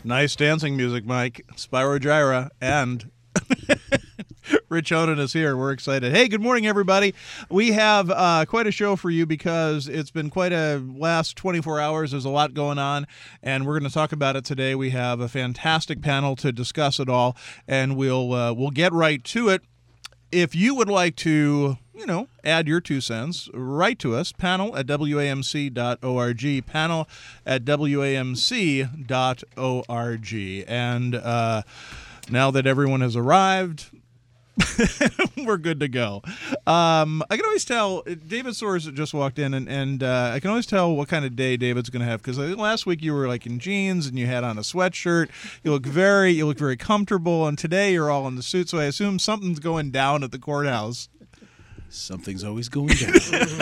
Nice dancing music, Mike. Spyro Gyra and Rich Honan is here. We're excited. Hey, good morning, everybody. We have quite a show for you because it's been quite a last 24 hours. There's a lot going on, and we're going to talk about it today. We have a fantastic panel to discuss it all, and we'll get right to it. If you would like to, add your 2 cents, write to us, panel@wamc.org, panel@wamc.org. And now that everyone has arrived, we're good to go. I can always tell, David Soares just walked in, and I can always tell what kind of day David's going to have, because last week you were like in jeans and you had on a sweatshirt. You look very comfortable, and today you're all in the suit, so I assume something's going down at the courthouse. Something's always going down.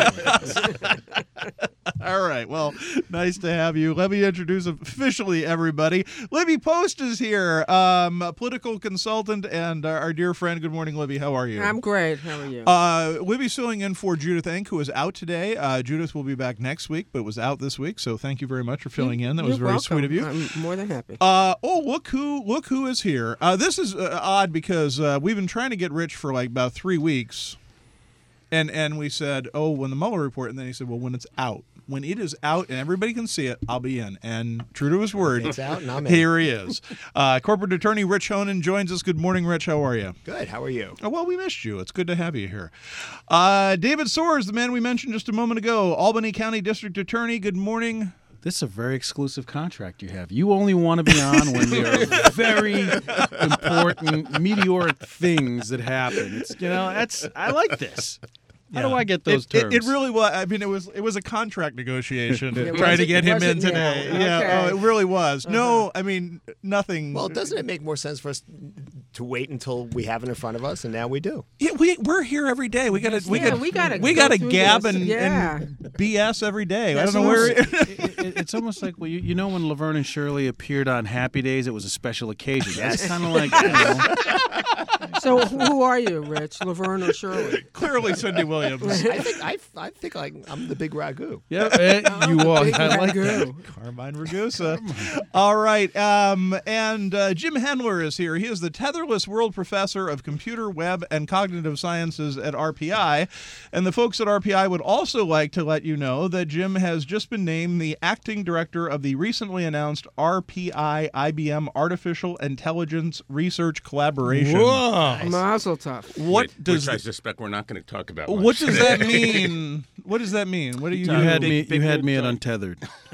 All right. Well, nice to have you. Let me introduce officially everybody. Libby Post is here, a political consultant and our dear friend. Good morning, Libby. How are you? I'm great. How are you? Libby's filling in for Judith Enck, who is out today. Judith will be back next week, but was out this week. So thank you very much for filling in. That was very welcome. Sweet of you. I'm more than happy. Look who is here. This is odd because we've been trying to get Rich for like about 3 weeks. And we said, when the Mueller report, and then he said, well, when it's out. When it is out and everybody can see it, I'll be in. And true to his word, it's out and I'm in. Here he is. Corporate Attorney Rich Honan joins us. Good morning, Rich. How are you? Good. How are you? Well, we missed you. It's good to have you here. David Soares, the man we mentioned just a moment ago, Albany County District Attorney. Good morning. This is a very exclusive contract you have. You only want to be on when there are very important, meteoric things that happen. I like this. How do I get those terms? It really was. I mean, it was a contract negotiation trying to get him in today. Yeah, it really was. No, I mean, nothing. Well, doesn't it make more sense for us to wait until we have it in front of us, and now we do? Yeah, we're here every day. We got to gab and BS every day. I don't know where. It's almost like when Laverne and Shirley appeared on Happy Days, it was a special occasion. Yes. It's kind of like. So who are you, Rich? Laverne or Shirley? Clearly, Cindy Williams. I think I'm the big ragu. Yeah, you are. I like that. Carmine Ragusa. All right, and Jim Hendler is here. He is the Tetherless World Professor of Computer, Web, and Cognitive Sciences at RPI. And the folks at RPI would also like to let you know that Jim has just been named the acting director of the recently announced RPI-IBM Artificial Intelligence Research Collaboration. Whoa! Mazel tov. Which I suspect we're not going to talk about. What does that mean? What does that mean? What do you? You had me at untethered.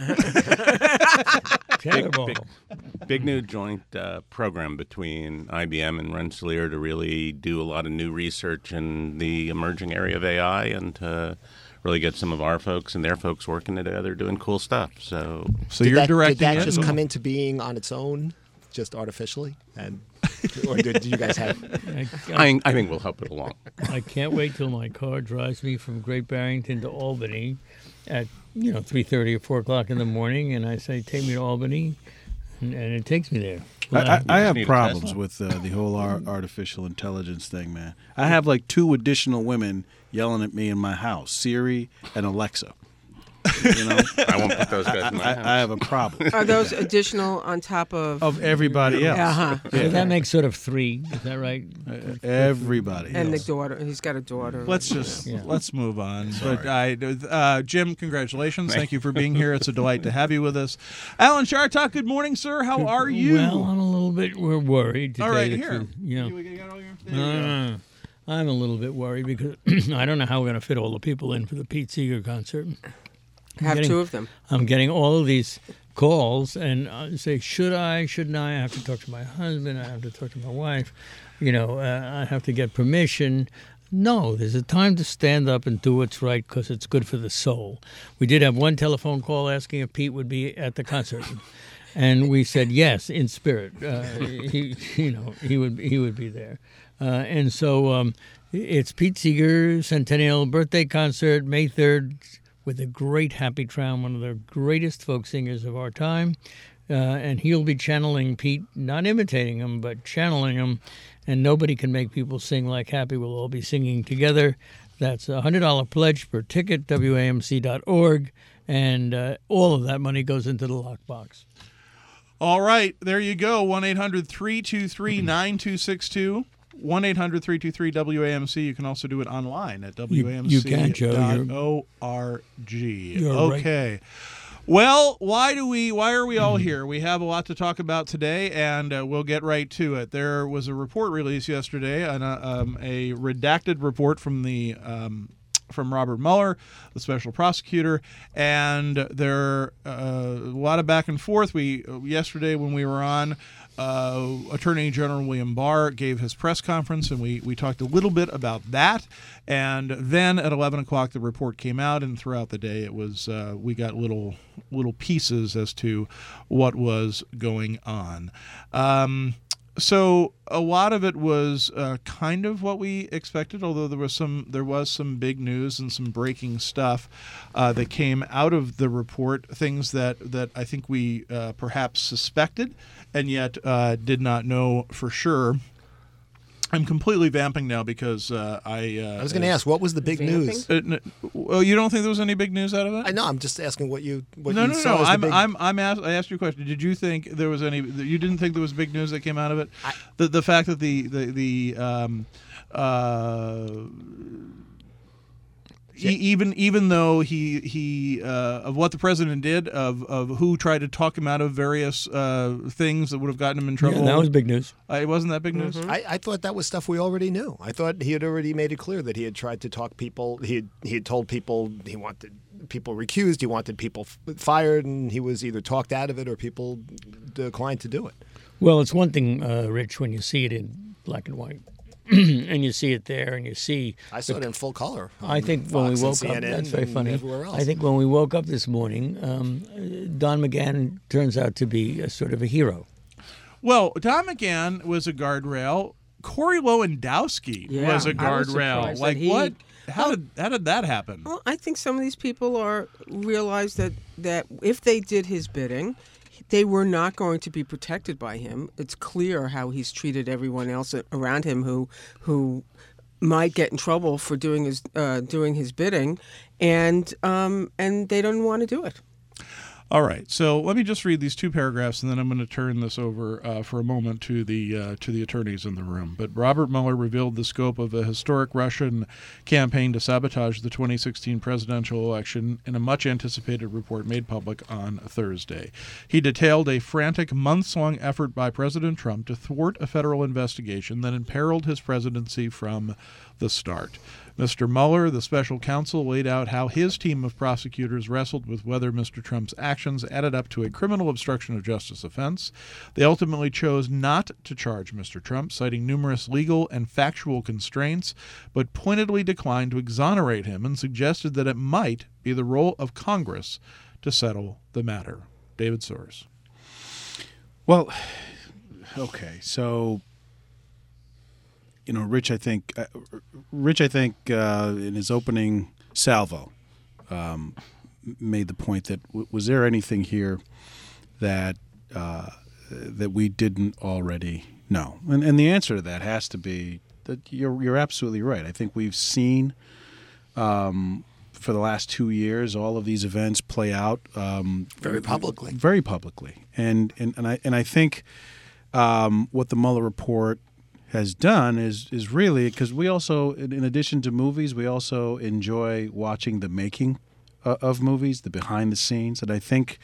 Big new joint program between IBM and Rensselaer to really do a lot of new research in the emerging area of AI and to really get some of our folks and their folks working together doing cool stuff. So you're directing Did that it? just come into being on its own, just artificially? Or did you guys have? I think we'll help it along. I can't wait till my car drives me from Great Barrington to Albany at 3:30 or 4 o'clock in the morning, and I say, take me to Albany, and it takes me there. I have problems with the whole artificial intelligence thing, man. I have like 2 additional women yelling at me in my house, Siri and Alexa. I won't put those guys in my house. I have a problem. Are those additional on top of everybody else? Uh-huh. So that makes sort of 3. Is that right? Everybody. And else. the daughter. He's got a daughter. Let's move on. But Jim, congratulations. Thank you for being here. It's a delight to have you with us. Alan Chartock, good morning, sir. How are you? Well, I'm a little bit worried today. All right, here. I'm a little bit worried because I don't know how we're going to fit all the people in for the Pete Seeger concert. Have 2 of them. I'm getting all of these calls and say, should I, shouldn't I? I have to talk to my husband. I have to talk to my wife. I have to get permission. No, there's a time to stand up and do what's right because it's good for the soul. We did have one telephone call asking if Pete would be at the concert. And we said yes, in spirit. He would be there. And so it's Pete Seeger Centennial Birthday Concert, May 3rd, with a great Happy Traum, one of the greatest folk singers of our time. And he'll be channeling Pete, not imitating him, but channeling him. And nobody can make people sing like Happy. We'll all be singing together. That's a $100 pledge per ticket, WAMC.org. And all of that money goes into the lockbox. All right, there you go. 1-800-323-9262. 1-800-323-WAMC. You can also do it online at WAMC.org. You can, Joe. You're okay. right. Well, why are we all here? We have a lot to talk about today, and we'll get right to it. There was a report released yesterday, a redacted report from from Robert Mueller, the special prosecutor, and there a lot of back and forth. Yesterday when we were on, Attorney General William Barr gave his press conference, and we talked a little bit about that. And then at 11 o'clock, the report came out, and throughout the day, it was we got little pieces as to what was going on. So a lot of it was kind of what we expected, although there was some big news and some breaking stuff that came out of the report, things that I think we perhaps suspected and yet did not know for sure. I'm completely vamping now because I was going to ask, what was the big news? Well, you don't think there was any big news out of it? I know. I'm just asking what you saw. No. As the big... I asked you a question. Did you think there was any? You didn't think there was big news that came out of it? The fact that even though he of what the president did, of who tried to talk him out of various things that would have gotten him in trouble. Yeah, that was big news. Wasn't that big news? I thought that was stuff we already knew. I thought he had already made it clear that he had tried to talk people. He had told people he wanted people recused, he wanted people fired, and he was either talked out of it or people declined to do it. Well, it's one thing, Rich, when you see it in black and white. And you see it there, and you see. I saw it in full color. I think when we woke up, that's very funny. I think when we woke up this morning, Don McGahn turns out to be a sort of a hero. Well, Don McGahn was a guardrail. Corey Lewandowski was a guardrail. Like what? How did that happen? Well, I think some of these people realize that if they did his bidding, they were not going to be protected by him. It's clear how he's treated everyone else around him who might get in trouble for doing his bidding, and they don't want to do it. All right, so let me just read these two paragraphs, and then I'm going to turn this over for a moment to the attorneys in the room. But Robert Mueller revealed the scope of a historic Russian campaign to sabotage the 2016 presidential election in a much-anticipated report made public on Thursday. He detailed a frantic months-long effort by President Trump to thwart a federal investigation that imperiled his presidency from the start. Mr. Mueller, the special counsel, laid out how his team of prosecutors wrestled with whether Mr. Trump's actions added up to a criminal obstruction of justice offense. They ultimately chose not to charge Mr. Trump, citing numerous legal and factual constraints, but pointedly declined to exonerate him and suggested that it might be the role of Congress to settle the matter. David Soares. Well, okay, so... Rich, I think in his opening salvo made the point that was there anything here that we didn't already know? And the answer to that has to be that you're absolutely right. I think we've seen for the last 2 years all of these events play out very publicly, and I think what the Mueller report has done is really, because we also, in addition to movies, we also enjoy watching the making of movies, the behind the scenes. And I think,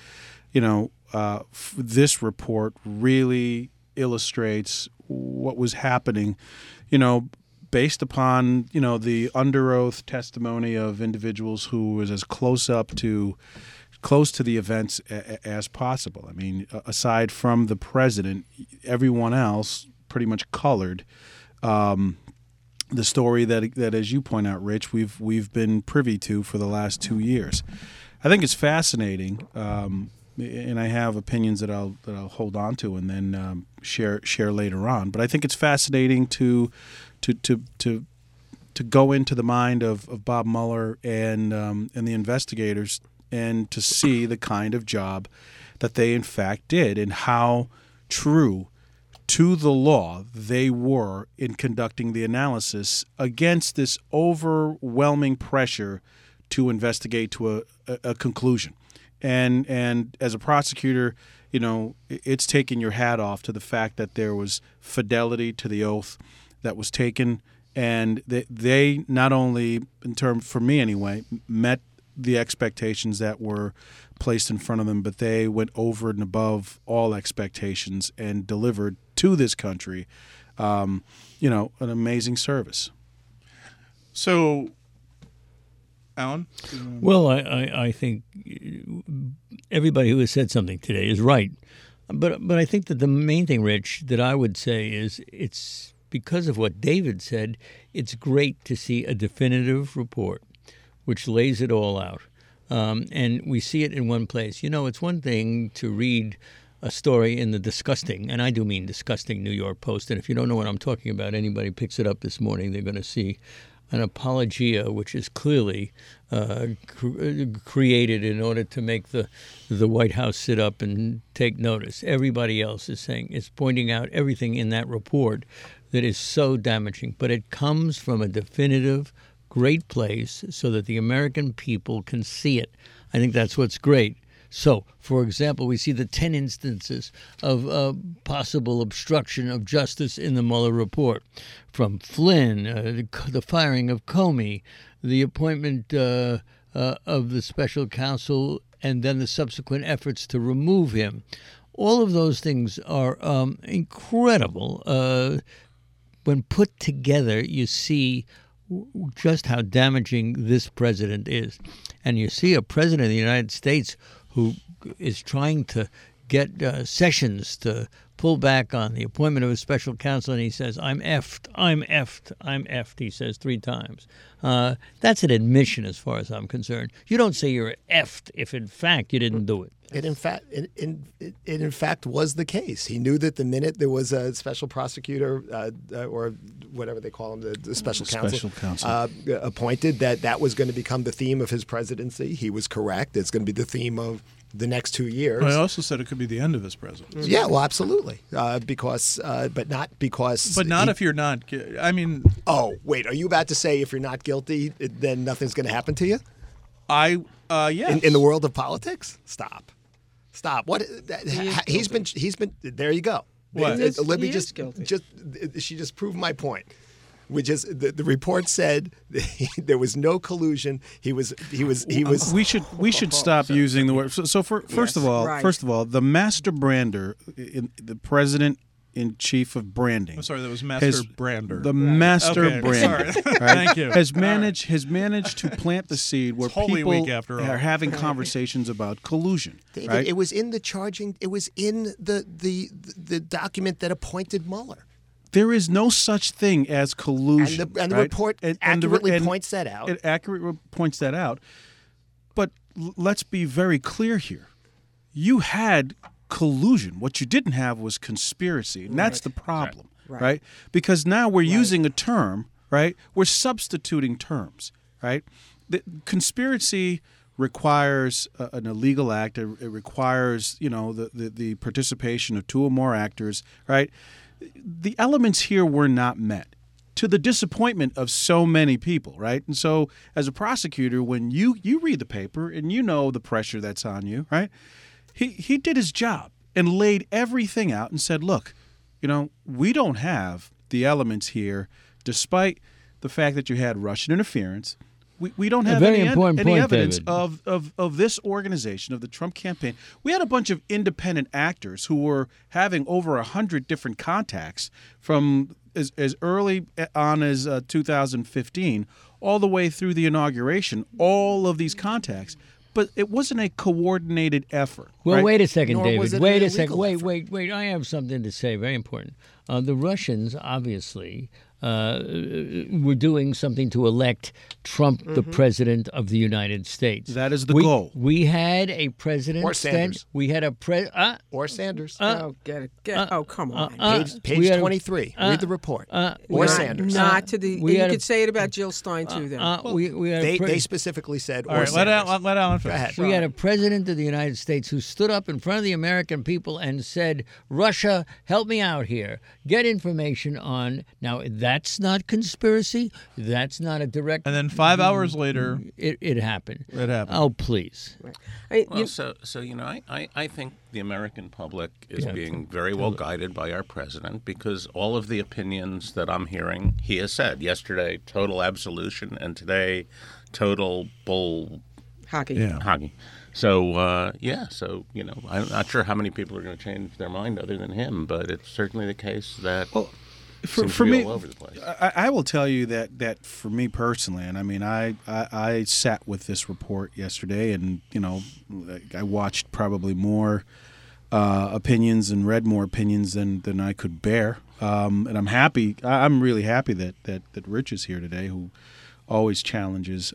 this report really illustrates what was happening, based upon, the under oath testimony of individuals who was as close to the events as possible. I mean, aside from the president, everyone else pretty much colored the story that, as you point out, Rich, we've been privy to for the last 2 years. I think it's fascinating, and I have opinions that I'll hold on to and then share later on. But I think it's fascinating to go into the mind of Bob Mueller and the investigators and to see the kind of job that they in fact did and how true to the law they were in conducting the analysis against this overwhelming pressure to investigate to a conclusion. And as a prosecutor, you know, it's taking your hat off to the fact that there was fidelity to the oath that was taken, and they not only, in terms, for me anyway, met the expectations that were placed in front of them, but they went over and above all expectations and delivered to this country, you know, an amazing service. So, Alan? Well, I think everybody who has said something today is right. But I think that the main thing, Rich, that I would say is it's because of what David said, it's great to see a definitive report which lays it all out. And we see it in one place. You know, it's one thing to read a story in the disgusting, and I do mean disgusting, New York Post. And if you don't know what I'm talking about, anybody picks it up this morning, they're going to see an apologia, which is clearly created in order to make the White House sit up and take notice. Everybody else is pointing out everything in that report that is so damaging. But it comes from a definitive, great place so that the American people can see it. I think that's what's great. So, for example, we see the 10 instances of possible obstruction of justice in the Mueller report, from Flynn, the firing of Comey, the appointment of the special counsel, and then the subsequent efforts to remove him. All of those things are incredible. When put together, you see just how damaging this president is. And you see a president of the United States who is trying to get Sessions to pull back on the appointment of a special counsel, and he says, I'm effed, I'm effed, I'm effed, he says 3 times. That's an admission as far as I'm concerned. You don't say you're effed if, in fact, you didn't do it. It in fact was the case. He knew that the minute there was a special prosecutor or whatever they call him, the special counsel appointed, that was going to become the theme of his presidency. He was correct. It's going to be the theme of the next 2 years. I also said it could be the end of his presidency. Yeah, well, absolutely. But not if you're not. I mean. Oh, wait. Are you about to say if you're not guilty, then nothing's going to happen to you? Yes. In the world of politics? Stop. What? He's been. There you go. What? Libby he is guilty. She just proved my point. Which is the report said there was no collusion. He was. We should stop using the word. So first of all, the master brander, the president in chief of branding. I'm sorry, that was Master Brander. The master brander. Sorry. Thank you. Has managed to plant the seed where Holy people Week after all. are having conversations about collusion. David, right? it was in the charging. It was in the document that appointed Mueller. There is no such thing as collusion. And the report accurately points that out. It accurately points that out. But let's be very clear here. You had collusion. What you didn't have was conspiracy. And that's the problem, right? Because now we're using a term, right? We're substituting terms, right? The conspiracy requires an illegal act. It requires, the participation of 2 or more actors, right? The elements here were not met, to the disappointment of so many people, right? And so as a prosecutor, when you read the paper and you know the pressure that's on you, right? He did his job and laid everything out and said, look, we don't have the elements here, despite the fact that you had Russian interference. We don't have any evidence of this organization, of the Trump campaign. We had a bunch of independent actors who were having over 100 different contacts from as early on as 2015 all the way through the inauguration, all of these contacts. But it wasn't a coordinated effort. Well, right? wait a second, Nor David. was it Wait an a second. illegal Wait. I have something to say, very important. The Russians, obviously, were doing something to elect Trump the president of the United States. That is the goal. We had a president. Or Sanders. We had a or Sanders. Get it. Oh, come on. Page 23. Read the report. Or Sanders. Not to the. You could say it about Jill Stein too. Then They specifically said. All or right, Sanders. let Alan finish. Go ahead. We had a president of the United States who stood up in front of the American people and said, Russia, help me out here. Get information on. Now, that That's not conspiracy. That's not a direct. And then 5 hours later, it happened. it happened. Oh, please. Well, I think the American public is being very well guided by our president, because all of the opinions that I'm hearing, he has said. Yesterday, total absolution, and today, total bull Hockey. Yeah. hockey. So, I'm not sure how many people are going to change their mind other than him, but it's certainly the case that seems For to be me, all over the place. I will tell you that for me personally, and I mean, I sat with this report yesterday, and I watched probably more opinions and read more opinions than I could bear, and I'm happy. I'm really happy that Rich is here today, who always challenges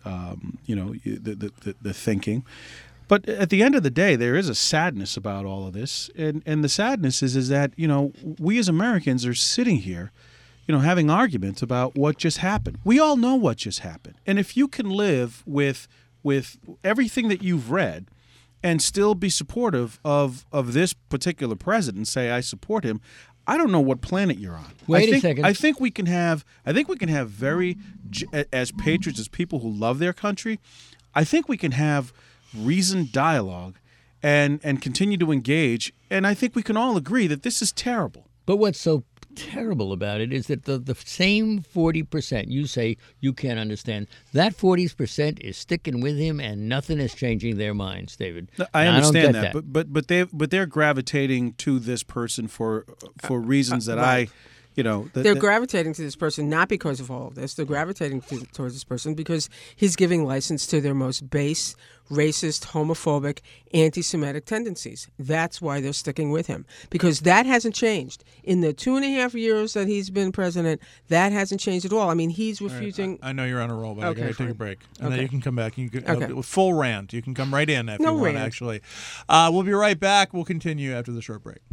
the thinking. But at the end of the day, there is a sadness about all of this, and the sadness is that we as Americans are sitting here, having arguments about what just happened. We all know what just happened, and if you can live with everything that you've read and still be supportive of this particular president, say I support him, I don't know what planet you're on. Wait a second. I think we can have very, as patriots, as people who love their country, I think we can have reasoned dialogue and continue to engage, and I think we can all agree that this is terrible. But what's so terrible about it is that the same 40% you say you can't understand, that 40% is sticking with him, and nothing is changing their minds, David. I And understand don't get that, but they're gravitating to this person for reasons that right. They're gravitating to this person not because of all of this. They're gravitating towards this person because he's giving license to their most base, racist, homophobic, anti-Semitic tendencies. That's why they're sticking with him, because that hasn't changed. In the 2.5 years that he's been president, that hasn't changed at all. I mean, he's refusing... I know you're on a roll, but Okay, I got to take a fine. break. And then Okay. you can come back. You can, Okay. full rant. You can come right in if No you want, rant. actually. We'll be right back. We'll continue after the short break.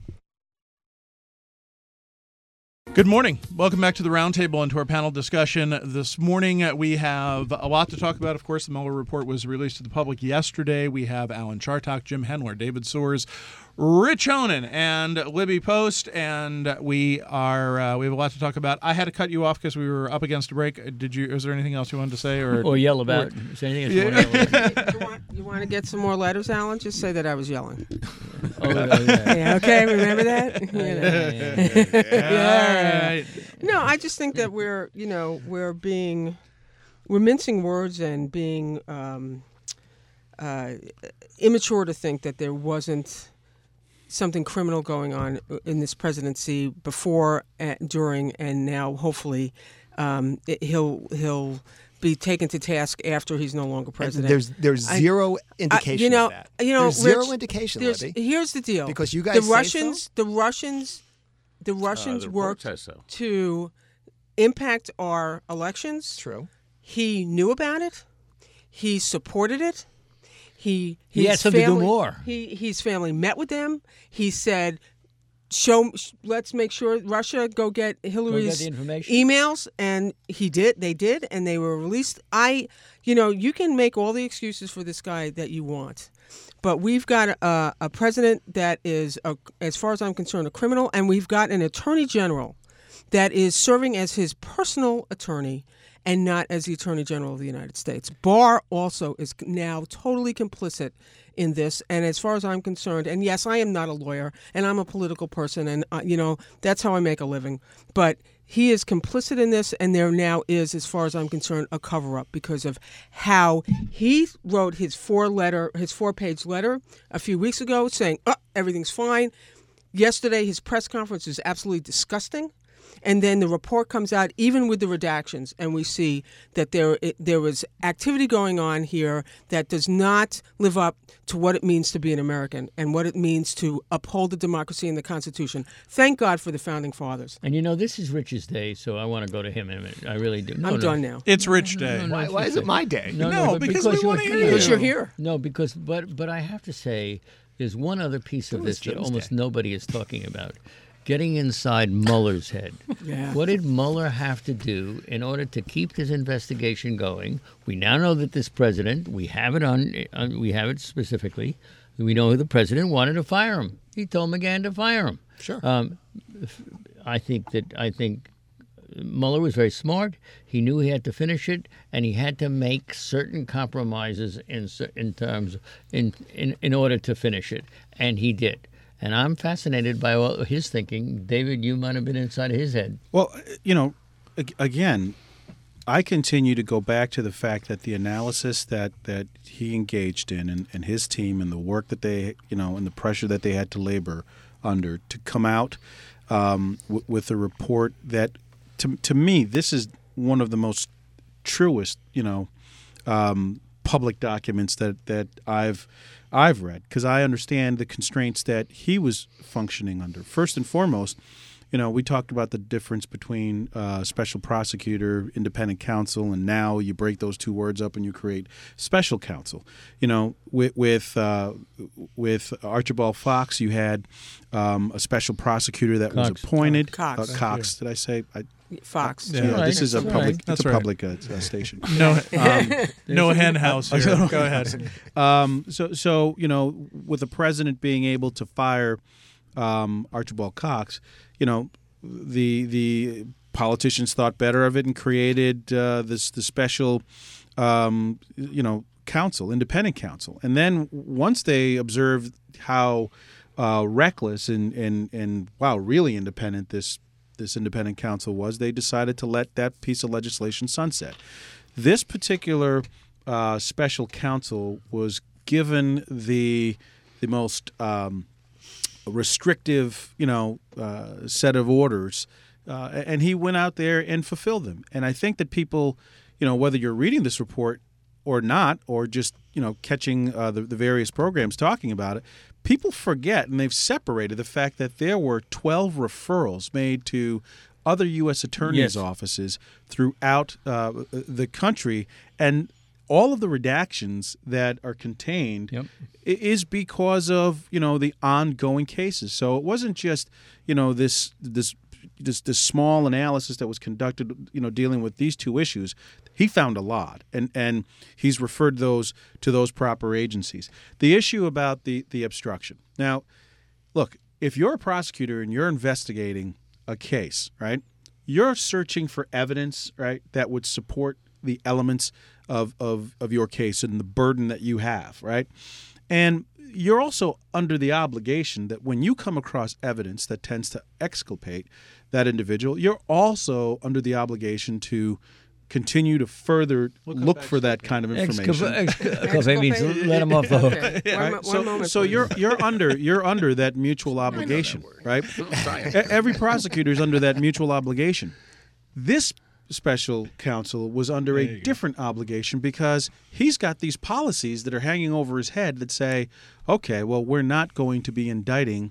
Good morning. Welcome back to the Roundtable and to our panel discussion. This morning we have a lot to talk about. Of course, the Mueller report was released to the public yesterday. We have Alan Chartock, Jim Hendler, David Soers, Rich Honan, and Libby Post, and we have a lot to talk about. I had to cut you off because we were up against a break. Is there anything else you wanted to say, or yell about? Is there anything else you want to yell about? You want to get some more letters, Alan? Just say that I was yelling. Yeah. Yeah, okay, remember that? All right. No, I just think that we're mincing words and being immature to think that there wasn't something criminal going on in this presidency before, during, and now hopefully he'll be taken to task after he's no longer president. There's zero indication of that. There's zero Rich, indication, Libby. Here's the deal. Because you guys the Russians worked report says so. to impact our elections. True. He knew about it. He supported it. He had something to do more. His family met with them. He said, let's make sure Russia go get Hillary's the information. emails, and he did. They did, and they were released. You can make all the excuses for this guy that you want, but we've got a president that is, as far as I'm concerned, a criminal, and we've got an attorney general that is serving as his personal attorney and not as the Attorney General of the United States. Barr also is now totally complicit in this, and as far as I'm concerned, and yes, I am not a lawyer, and I'm a political person, and that's how I make a living, but he is complicit in this, and there now is, as far as I'm concerned, a cover-up because of how he wrote his 4-page letter a few weeks ago saying, everything's fine. Yesterday, his press conference is absolutely disgusting. And then the report comes out, even with the redactions, and we see that there was activity going on here that does not live up to what it means to be an American and what it means to uphold the democracy and the Constitution. Thank God for the Founding Fathers. And this is Rich's day, so I want to go to him in a minute. I really do. I'm done now. It's Rich Day. Why is it my day? No, because we wanna hear you. Because you're here. No, but I have to say, there's one other piece of this that Jim's almost day. nobody is talking about. Getting inside Mueller's head. Yeah. What did Mueller have to do in order to keep this investigation going? We now know that this president, we have it specifically. We know the president wanted to fire him. He told McGahn to fire him. Sure. I think Mueller was very smart. He knew he had to finish it, and he had to make certain compromises in order to finish it, and he did. And I'm fascinated by all his thinking. David, you might have been inside of his head. Well, again, I continue to go back to the fact that the analysis that he engaged in and his team and the work that they, and the pressure that they had to labor under to come out with a report that, to me, this is one of the most truest, public documents that I've read, because I understand the constraints that he was functioning under. First and foremost, we talked about the difference between special prosecutor, independent counsel, and now you break those two words up and you create special counsel. With Archibald Fox, you had a special prosecutor that was appointed. Cox. Did I say? Fox. This is a public. That's it's a right. public station. No hen house here. Go ahead. So with the president being able to fire Archibald Cox, the politicians thought better of it and created the special, counsel, independent counsel. And then once they observed how reckless and wow, really independent this independent counsel was, they decided to let that piece of legislation sunset. This particular special counsel was given the most restrictive, set of orders, and he went out there and fulfilled them. And I think that people, whether you're reading this report or not, or just catching the various programs talking about it, people forget, and they've separated the fact that there were 12 referrals made to other U.S. attorneys' offices throughout the country, and all of the redactions that are contained is because of the ongoing cases. So it wasn't just this small analysis that was conducted dealing with these two issues. He found a lot, and he's referred those to those proper agencies. The issue about the obstruction. Now, look, if you're a prosecutor and you're investigating a case, right, you're searching for evidence, right, that would support the elements of your case and the burden that you have, right? And you're also under the obligation that when you come across evidence that tends to exculpate that individual, you're also under the obligation to continue to further look for that kind of information. Exculpate means let him off the hook. Okay. One moment, So please. you're under that mutual obligation, right? Every prosecutor is under that mutual obligation. This special counsel was under a different obligation because he's got these policies that are hanging over his head that say, okay, well, we're not going to be indicting,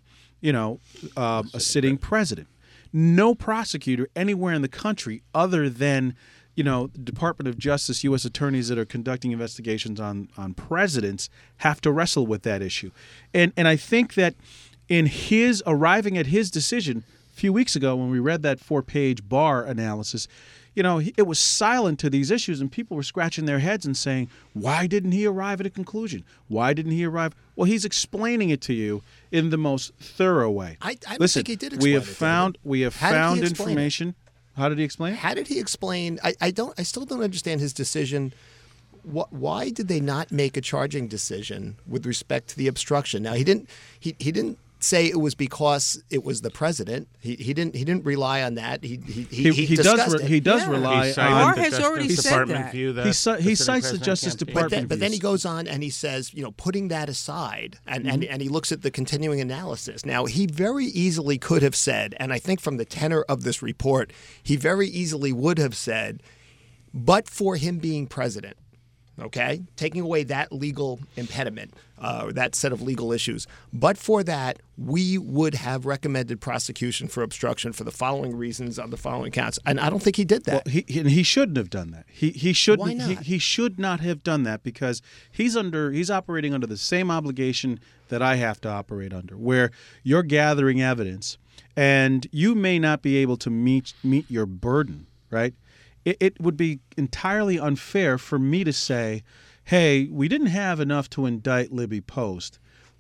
a sitting president. No prosecutor anywhere in the country other than, Department of Justice, U.S. attorneys that are conducting investigations on presidents have to wrestle with that issue. And I think that in his arriving at his decision a few weeks ago when we read that 4-page Barr analysis, it was silent to these issues, and people were scratching their heads and saying, why didn't he arrive at a conclusion? Why didn't he arrive? Well, he's explaining it to you in the most thorough way. I don't Listen, think he did explain it. we have How did he found explain it? information. How did he explain it? How did he explain? I still don't understand his decision. Why did they not make a charging decision with respect to the obstruction? Now he didn't say it was because it was the president. He didn't rely on that. He discussed it. He does Yeah. rely He cited on. Barr the has Justice already said Department that. view that He the sitting cites the president Justice can't be- Department. But then he views. goes on and he says, putting that aside, and he looks at the continuing analysis. Now, he very easily could have said, and I think from the tenor of this report, he very easily would have said, but for him being president, okay, taking away that legal impediment, that set of legal issues, but for that, we would have recommended prosecution for obstruction for the following reasons on the following counts. And I don't think he did that. Well, he shouldn't have done that. He shouldn't. Why not? He should not have done that because he's operating under the same obligation that I have to operate under, where you're gathering evidence, and you may not be able to meet your burden. Right? It would be entirely unfair for me to say, "Hey, we didn't have enough to indict Libby Post,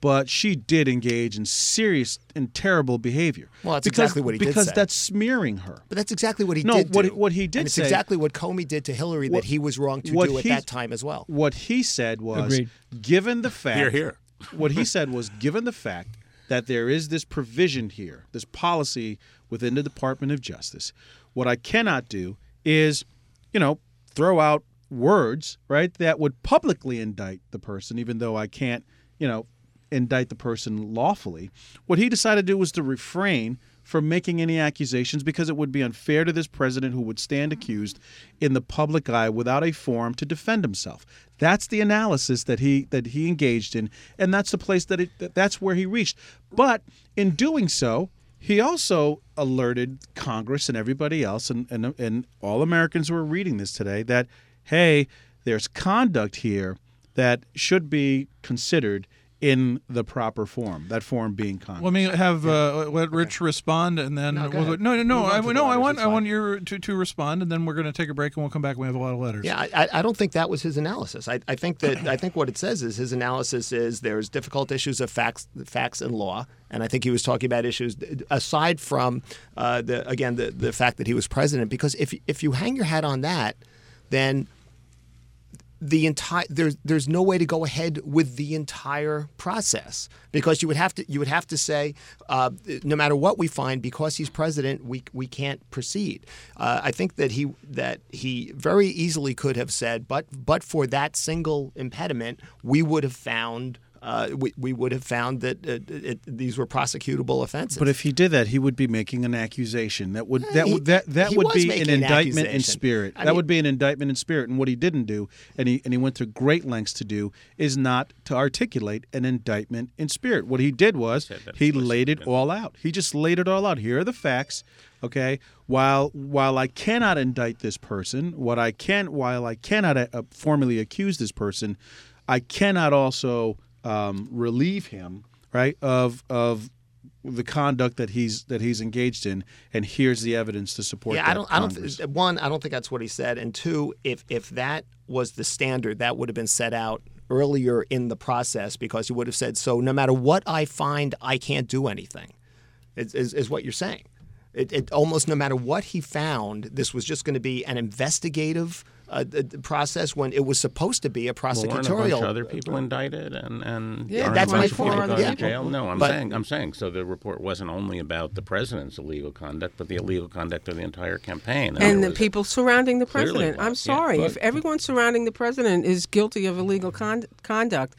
but she did engage in serious and terrible behavior. Well, that's exactly what he did because say. that's smearing her. But that's exactly what he No, did do. what he did and it's say- exactly what Comey did to Hillary that he was wrong to do at that time as well. What he said was, Agreed. given the fact, Hear, hear. what he said was, given the fact that there is this provision here, this policy within the Department of Justice, what I cannot do is, throw out words, right, that would publicly indict the person, even though I can't, indict the person lawfully. What he decided to do was to refrain from making any accusations because it would be unfair to this president who would stand accused in the public eye without a forum to defend himself. That's the analysis that he engaged in, and that's the place that's where he reached. But in doing so, he also alerted Congress and everybody else and all Americans who are reading this today that, hey, there's conduct here that should be considered in the proper form, that form being Congress. Let me have let Rich respond, and then No, go we'll ahead. no. Move on to the I letters, want it's fine. you to respond, and then we're going to take a break, and we'll come back. And we have a lot of letters. Yeah, I don't think that was his analysis. I think what it says is his analysis is there's difficult issues of facts and law, and I think he was talking about issues aside from the fact that he was president. Because if you hang your hat on that, then there's no way to go ahead with the entire process, because you would have to say no matter what we find, because he's president, we can't proceed. I think that he very easily could have said, but for that single impediment, we would have found that these were prosecutable offenses. But if he did that, he would be making an accusation. That would He would was be making an an indictment in accusation. spirit. I That mean- would be an indictment in spirit. And what he didn't do, and he went to great lengths to do, is not to articulate an indictment in spirit. What he did was Said that he explicitly. laid it all out. He just laid it all out. Here are the facts. Okay. While I cannot indict this person, while I cannot formally accuse this person, I cannot also relieve him, right, of the conduct that he's engaged in, and here's the evidence to support that. I don't Congress. one, I don't think that's what he said, and two, if that was the standard, that would have been set out earlier in the process, because he would have said, so no matter what I find, I can't do anything. Is what you're saying. It almost no matter what he found, this was just going to be an investigative process when it was supposed to be a Well, weren't a bunch prosecutorial. of other people indicted and Yeah, aren't that's a bunch of 24 people other go to people. jail? No, But- I'm saying. So the report wasn't only about the president's illegal conduct, but the illegal conduct of the entire campaign. And it the was- people surrounding the Clearly president. I'm was, yeah. sorry. But- If everyone surrounding the president is guilty of illegal conduct,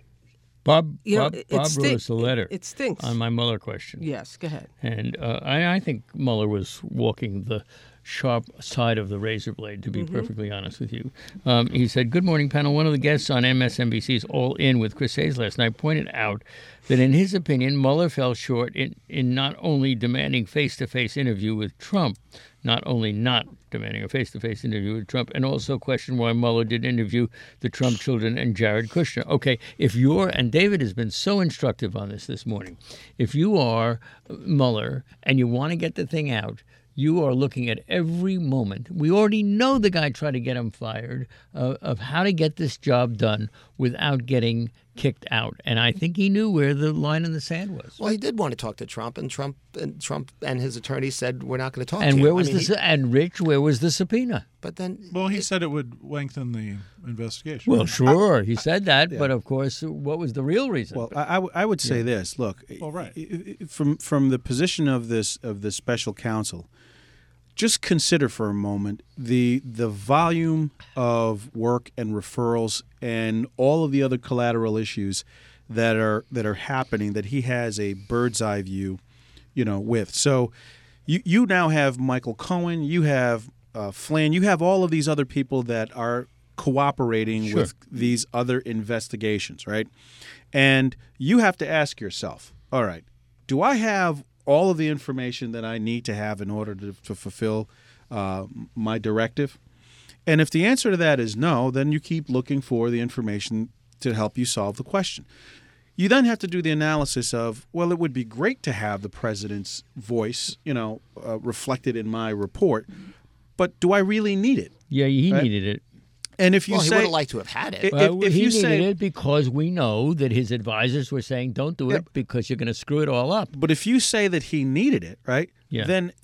Bob You know, Bob, it Bob wrote stink- us a letter it stinks. on my Mueller question. yes, go ahead. And I think Mueller was walking the sharp side of the razor blade, to be perfectly honest with you. He said, "Good morning, panel. One of the guests on MSNBC's All In with Chris Hayes last night pointed out that in his opinion, Mueller fell short in not only demanding face-to-face interview with Trump, not only not demanding a face-to-face interview with Trump, and also questioned why Mueller did interview the Trump children and Jared Kushner." Okay, and David has been so instructive on this morning, if you are Mueller and you want to get the thing out, you are looking at every moment. We already know the guy tried to get him fired, of how to get this job done without getting kicked out. And I think he knew where the line in the sand was. Well, he did want to talk to Trump, and Trump and his attorney said, "We're not going to talk And to you." where I was mean, and Rich, where was the subpoena? But then, Well, he said it would lengthen the investigation. Well, sure, he said that, but of course, what was the real reason? Well, I would say this. Look, Well, right. from the position of this special counsel, just consider for a moment the volume of work and referrals and all of the other collateral issues that are happening that he has a bird's eye view, with. So you now have Michael Cohen, you have Flynn, you have all of these other people that are cooperating with these other investigations, right? And you have to ask yourself, all right, do I have all of the information that I need to have in order to fulfill my directive? And if the answer to that is no, then you keep looking for the information to help you solve the question. You then have to do the analysis of, well, it would be great to have the president's voice, reflected in my report, but do I really need it? yeah, he right? needed it. And if you Well, he say would have liked to have had it. Well, if he you needed say, it because we know that his advisors were saying, "Don't do it because you're going to screw it all up." but if you say that he needed it, right? Yeah.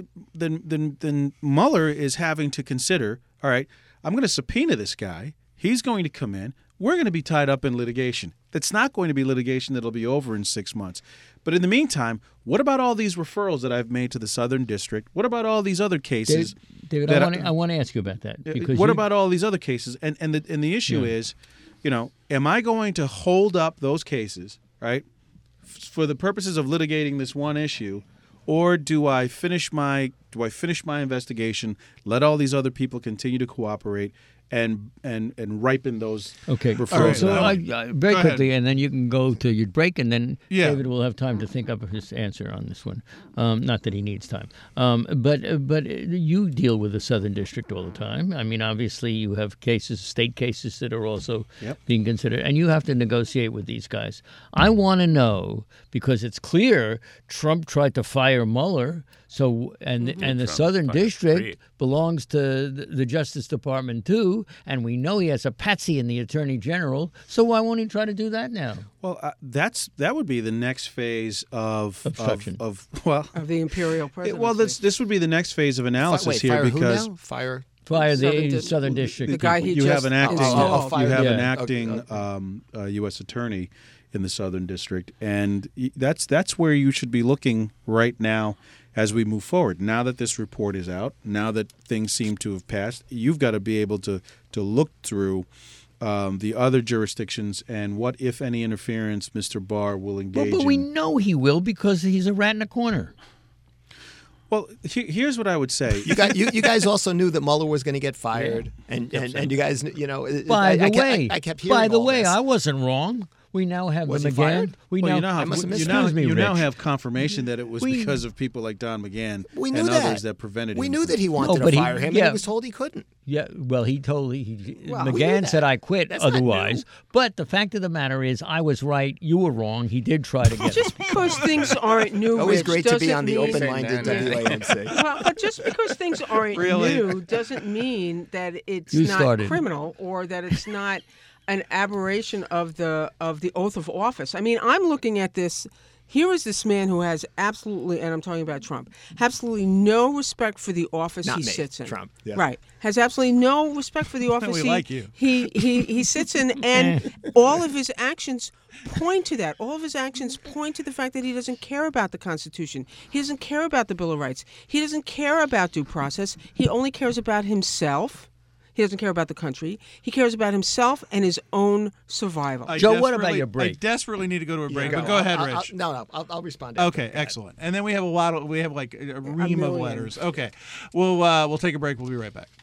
Then Mueller is having to consider. All right, I'm going to subpoena this guy. He's going to come in. We're going to be tied up in litigation. That's not going to be litigation that'll be over in 6 months. But in the meantime, what about all these referrals that I've made to the Southern District? What about all these other cases? David, that I want to ask you about that because what about all these other cases? And the issue is, am I going to hold up those cases, right, for the purposes of litigating this one issue, or do I finish my investigation, let all these other people continue to cooperate, and ripen those referrals? All right, so very Go quickly, and then you can go to your break, and then Yeah. David will have time to think up his answer on this one. Not that he needs time, but you deal with the Southern District all the time. I mean, obviously, you have state cases that are also being considered, and you have to negotiate with these guys. I want to know because it's clear Trump tried to fire Mueller. So and the Southern District belongs to the Justice Department too, and we know he has a patsy in the Attorney General. So why won't he try to do that now? Well, that would be the next phase of Obstruction. of the imperial presidency. well, this would be the next phase of analysis Wait, here fire because who now? Fire. Fire the Southern Southern Di- District. the guy he you just have an acting installed. you have an Yeah. acting U.S. attorney in the Southern District, and that's where you should be looking right now as we move forward. Now that this report is out, now that things seem to have passed, you've got to be able to look through the other jurisdictions and what, if any, interference Mr. Barr will engage But we in. know he will because he's a rat in a corner. Well, here's what I would say. You guys also knew that Mueller was going to get fired, and you guys, By the way, I kept hearing by the all way, this. I wasn't wrong. We now have Was them he again. fired? We Well, now you now have, must have missed you that. now, Excuse me, you now Rich. have confirmation that it was We- because of people like Don McGahn We knew and that. others that prevented him. We knew from- that he wanted but to he- fire him, and yeah. he was told he couldn't. Yeah, well, he Well, we knew McGahn that. said I quit That's not otherwise. new. But the fact of the matter is, I was right. You were wrong. He did try to get Just because things aren't new, Always Rich, great to be doesn't on the mean- open-minded WAMC. Well, but just because things aren't Really? new doesn't mean that it's You not started. criminal or that it's not an aberration of the oath of office. I mean, I'm looking at this. Here is this man who has absolutely, and I'm talking about Trump, absolutely no respect for the office Not he me, sits in. Trump, yeah. Right. Has absolutely no respect for the office We like you. he sits in, and all of his actions point to that. All of his actions point to the fact that he doesn't care about the Constitution. He doesn't care about the Bill of Rights. He doesn't care about due process. He only cares about himself. He doesn't care about the country. He cares about himself and his own survival. Joe, what about your I break? desperately need to go to a break, Yeah, but go ahead, I'll- Rich. I'll respond. after. Okay, excellent. And then we have like a ream of million. letters. Okay, we'll take a break. We'll be right back.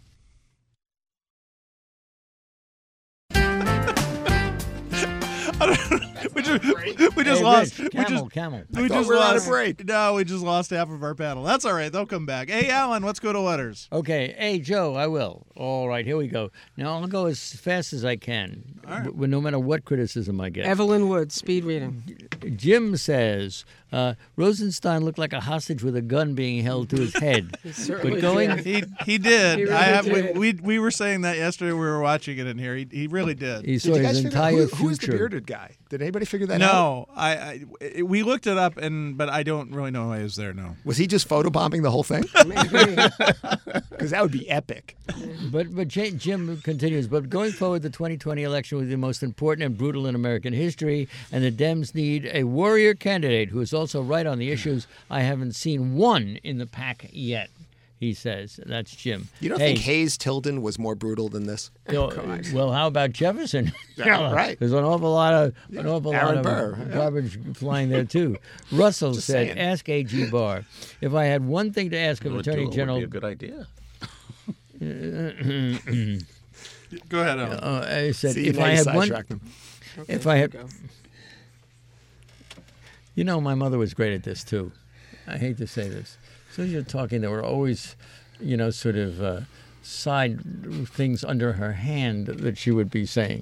we just Hey, lost. Rich, we just Camel. we thought just we were on a lost. break. No, we just lost half of our panel. That's all right. They'll come back. Hey, Alan, let's go to letters. Okay. Hey, Joe, I will. All right, here we go. Now, I'll go as fast as I can, no matter what criticism I get. Evelyn Wood, speed reading. Jim says, Rosenstein looked like a hostage with a gun being held to his head. certainly But going, did. He did. He really I have. did. We were saying that yesterday. We were watching it in here. He really did. he Did saw you his guys figure out entire who's the future. bearded guy? Did anybody figure that out? No, we looked it up, but I don't really know why he was there. No. Was he just photobombing the whole thing? Because that would be epic. But Jim continues, but going forward, the 2020 election will be the most important and brutal in American history, and the Dems need a warrior candidate who is also right on the issues. I haven't seen one in the pack yet, he says. That's Jim. You don't think Hayes Tilden was more brutal than this? Well, how about Jefferson? Yeah, right. There's an awful lot of Aaron Burr. garbage flying there too. Russell Just said, saying. "Ask A.G. Barr if I had one thing to ask of Attorney Would General." be a good idea. Go ahead, Alan. I said, See, if now I you had one, sidetracked him. if I had, you know, my mother was great at this too. I hate to say this. So you're talking, there were always, sort of side things under her hand that she would be saying.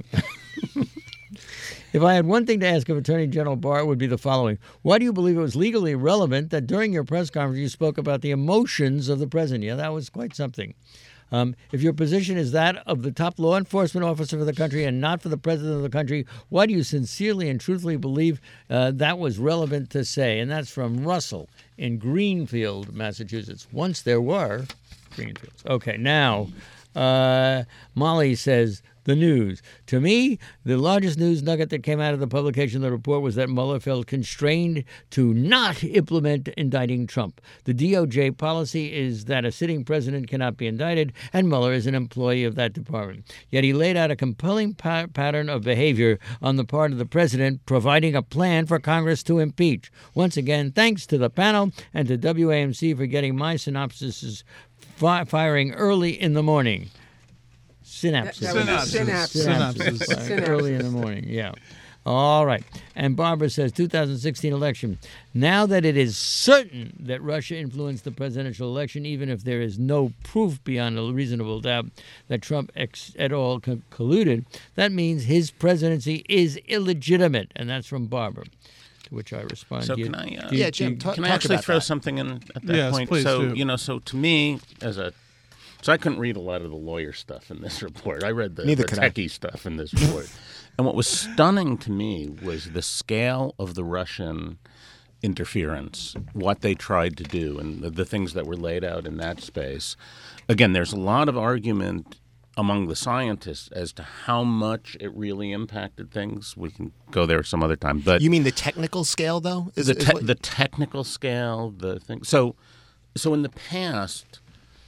If I had one thing to ask of Attorney General Barr, it would be the following. Why do you believe it was legally relevant that during your press conference you spoke about the emotions of the president? Yeah, that was quite something. If your position is that of the top law enforcement officer for the country and not for the president of the country, why do you sincerely and truthfully believe that was relevant to say? And that's from Russell in Greenfield, Massachusetts. Once there were Greenfields. Okay, now Molly says, the news. To me, the largest news nugget that came out of the publication of the report was that Mueller felt constrained to not implement indicting Trump. The DOJ policy is that a sitting president cannot be indicted, and Mueller is an employee of that department. Yet he laid out a compelling pattern of behavior on the part of the president, providing a plan for Congress to impeach. Once again, thanks to the panel and to WAMC for getting my synopsis firing early in the morning. Synapses. Synapses. Early in the morning, yeah. All right. And Barbara says, 2016 election. Now that it is certain that Russia influenced the presidential election, even if there is no proof beyond a reasonable doubt that Trump et al. Colluded, that means his presidency is illegitimate. And that's from Barbara. To which I respond. So Jim, can I actually throw something in at that yes, point? Please so do. So to me, so I couldn't read a lot of the lawyer stuff in this report. I read the techie stuff in this report. And what was stunning to me was the scale of the Russian interference, what they tried to do, and the things that were laid out in that space. Again, there's a lot of argument among the scientists as to how much it really impacted things. We can go there some other time. But you mean the technical scale, though? The technical scale, the thing. So in the past,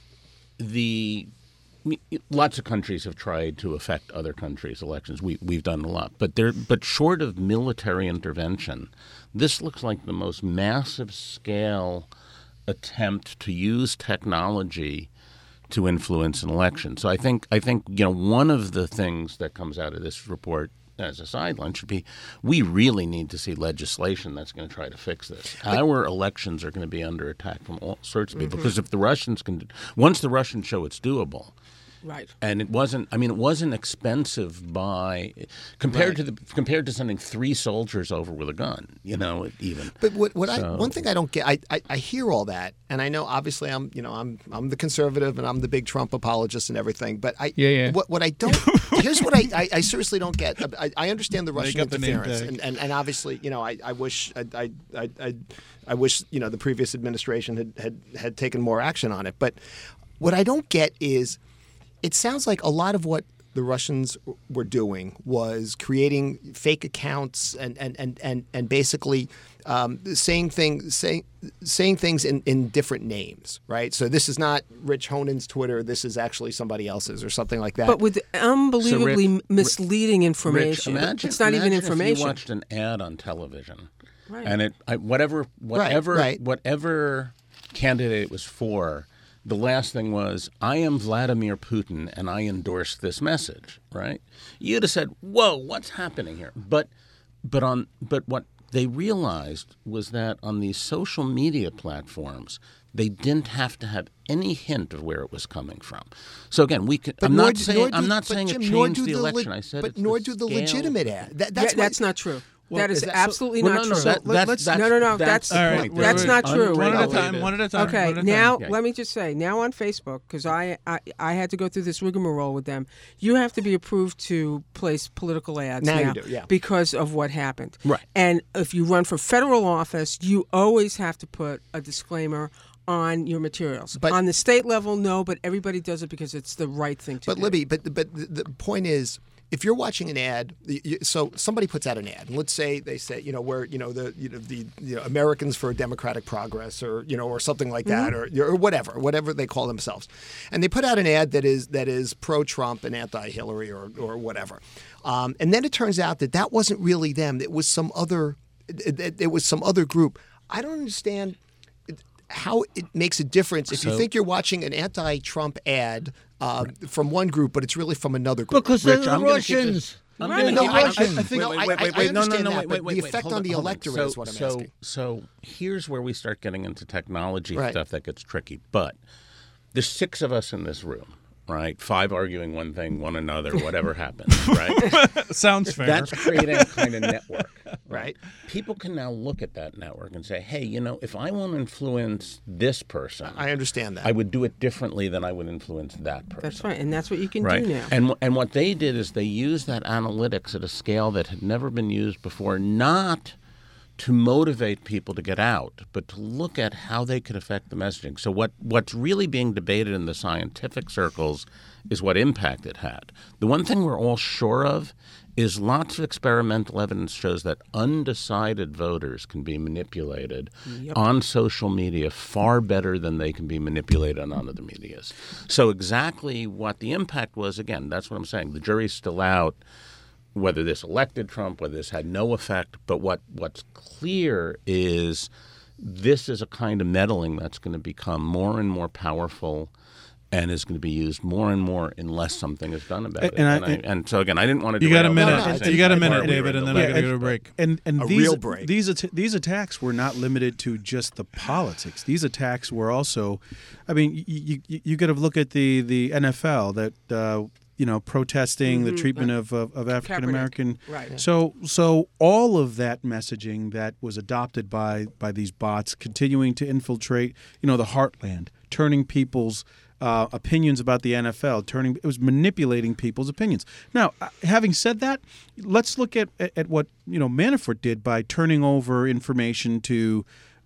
lots of countries have tried to affect other countries' elections. We've done a lot, but short of military intervention, this looks like the most massive scale attempt to use technology to influence an election. So I think one of the things that comes out of this report as a sideline should be we really need to see legislation that's going to try to fix this. Our elections are going to be under attack from all sorts of people because if the Russians once the Russians show it's doable. Right. And it wasn't expensive compared to sending 3 soldiers over with a gun, even. But one thing I don't get, I hear all that, and I know obviously I'm the conservative and I'm the big Trump apologist and everything, but what I don't here's what I seriously don't get. I understand the Russian interference, and obviously I wish the previous administration had taken more action on it, but what I don't get is. It sounds like a lot of what the Russians were doing was creating fake accounts and basically saying things in different names, right? So this is not Rich Honen's Twitter. This is actually somebody else's or something like that. But with unbelievably misleading information. Rich, it's not even information. If you watched an ad on television, right. And whatever candidate it was for. The last thing was, I am Vladimir Putin and I endorse this message, right? You'd have said, whoa, what's happening here? But what they realized was that on these social media platforms, they didn't have to have any hint of where it was coming from. So again, I'm not saying it changed the election. I said, nor do the legitimate ad. That's not true. Well, that is absolutely not true. That's not true. One at a time. Okay, now let me just say, now on Facebook, because I had to go through this rigmarole with them, you have to be approved to place political ads now you do, yeah. because of what happened. Right. And if you run for federal office, you always have to put a disclaimer on your materials. But on the state level, no, but everybody does it because it's the right thing to do. But Libby, but the point is, if you're watching an ad, so somebody puts out an ad, and let's say they say, we're the Americans for Democratic Progress, or or something like that, or whatever they call themselves, and they put out an ad that is pro-Trump and anti-Hillary or whatever, and then it turns out that wasn't really them. It was some other group. I don't understand how it makes a difference if you think you're watching an anti-Trump ad from one group, but it's really from another group. Because they're the Russians. Wait. The effect on the electorate is what I'm asking. So here's where we start getting into technology stuff that gets tricky. But there's 6 of us in this room, right? 5 arguing one thing, one another, whatever happens, right? Sounds fair. That's creating a kind of network, right? People can now look at that network and say, hey, if I want to influence this person, I understand that. I would do it differently than I would influence that person. That's right, and that's what you can Right. do now. And what they did is they used that analytics at a scale that had never been used before, not to motivate people to get out, but to look at how they could affect the messaging. So what's really being debated in the scientific circles is what impact it had. The one thing we're all sure of is lots of experimental evidence shows that undecided voters can be manipulated on social media far better than they can be manipulated on other medias. So exactly what the impact was, again, that's what I'm saying. The jury's still out whether this elected Trump, whether this had no effect. But what's clear is this is a kind of meddling that's going to become more and more powerful and is going to be used more and more unless something is done about it. And so, again, I didn't want to You got a derail minute. the conversation. You got a That's why minute, we were David, in and the then I late got to go to break. And A these, real break. These attacks were not limited to just the politics. These attacks were also, I mean, you got to look at the NFL that protesting the treatment of African American. Right. So all of that messaging that was adopted by these bots, continuing to infiltrate, the heartland, turning people's opinions about the NFL, it was manipulating people's opinions. Now, having said that, let's look at what Manafort did by turning over information to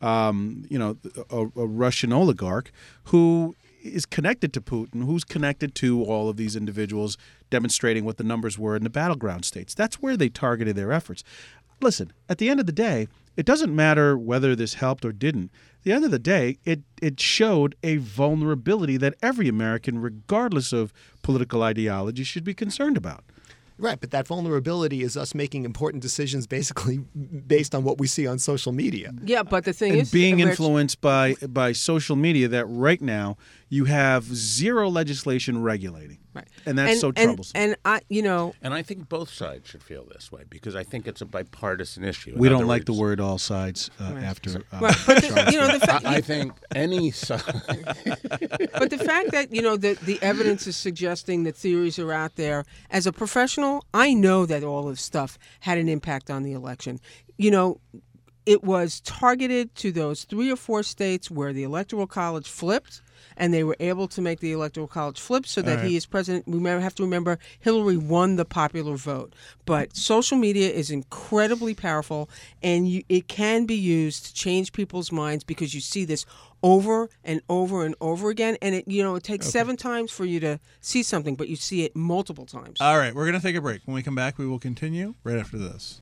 a Russian oligarch who is connected to Putin, who's connected to all of these individuals demonstrating what the numbers were in the battleground states. That's where they targeted their efforts. Listen, at the end of the day, it doesn't matter whether this helped or didn't. At the end of the day, it showed a vulnerability that every American, regardless of political ideology, should be concerned about. Right, but that vulnerability is us making important decisions basically based on what we see on social media. Yeah, but the thing And is, being Rich, influenced by social media that right now you have zero legislation regulating. Right. And that's so troublesome. And And I think both sides should feel this way because I think it's a bipartisan issue. We In don't other like the words, word all sides after. right, but the fact, I think any side. but the fact that the evidence is suggesting that theories are out there. As a professional, I know that all this stuff had an impact on the election. It was targeted to those 3 or 4 states where the Electoral College flipped, and they were able to make the Electoral College flip so that he is president. We have to remember Hillary won the popular vote. But social media is incredibly powerful, and it can be used to change people's minds because you see this over and over and over again. And it takes 7 times for you to see something, but you see it multiple times. All right, we're going to take a break. When we come back, we will continue right after this.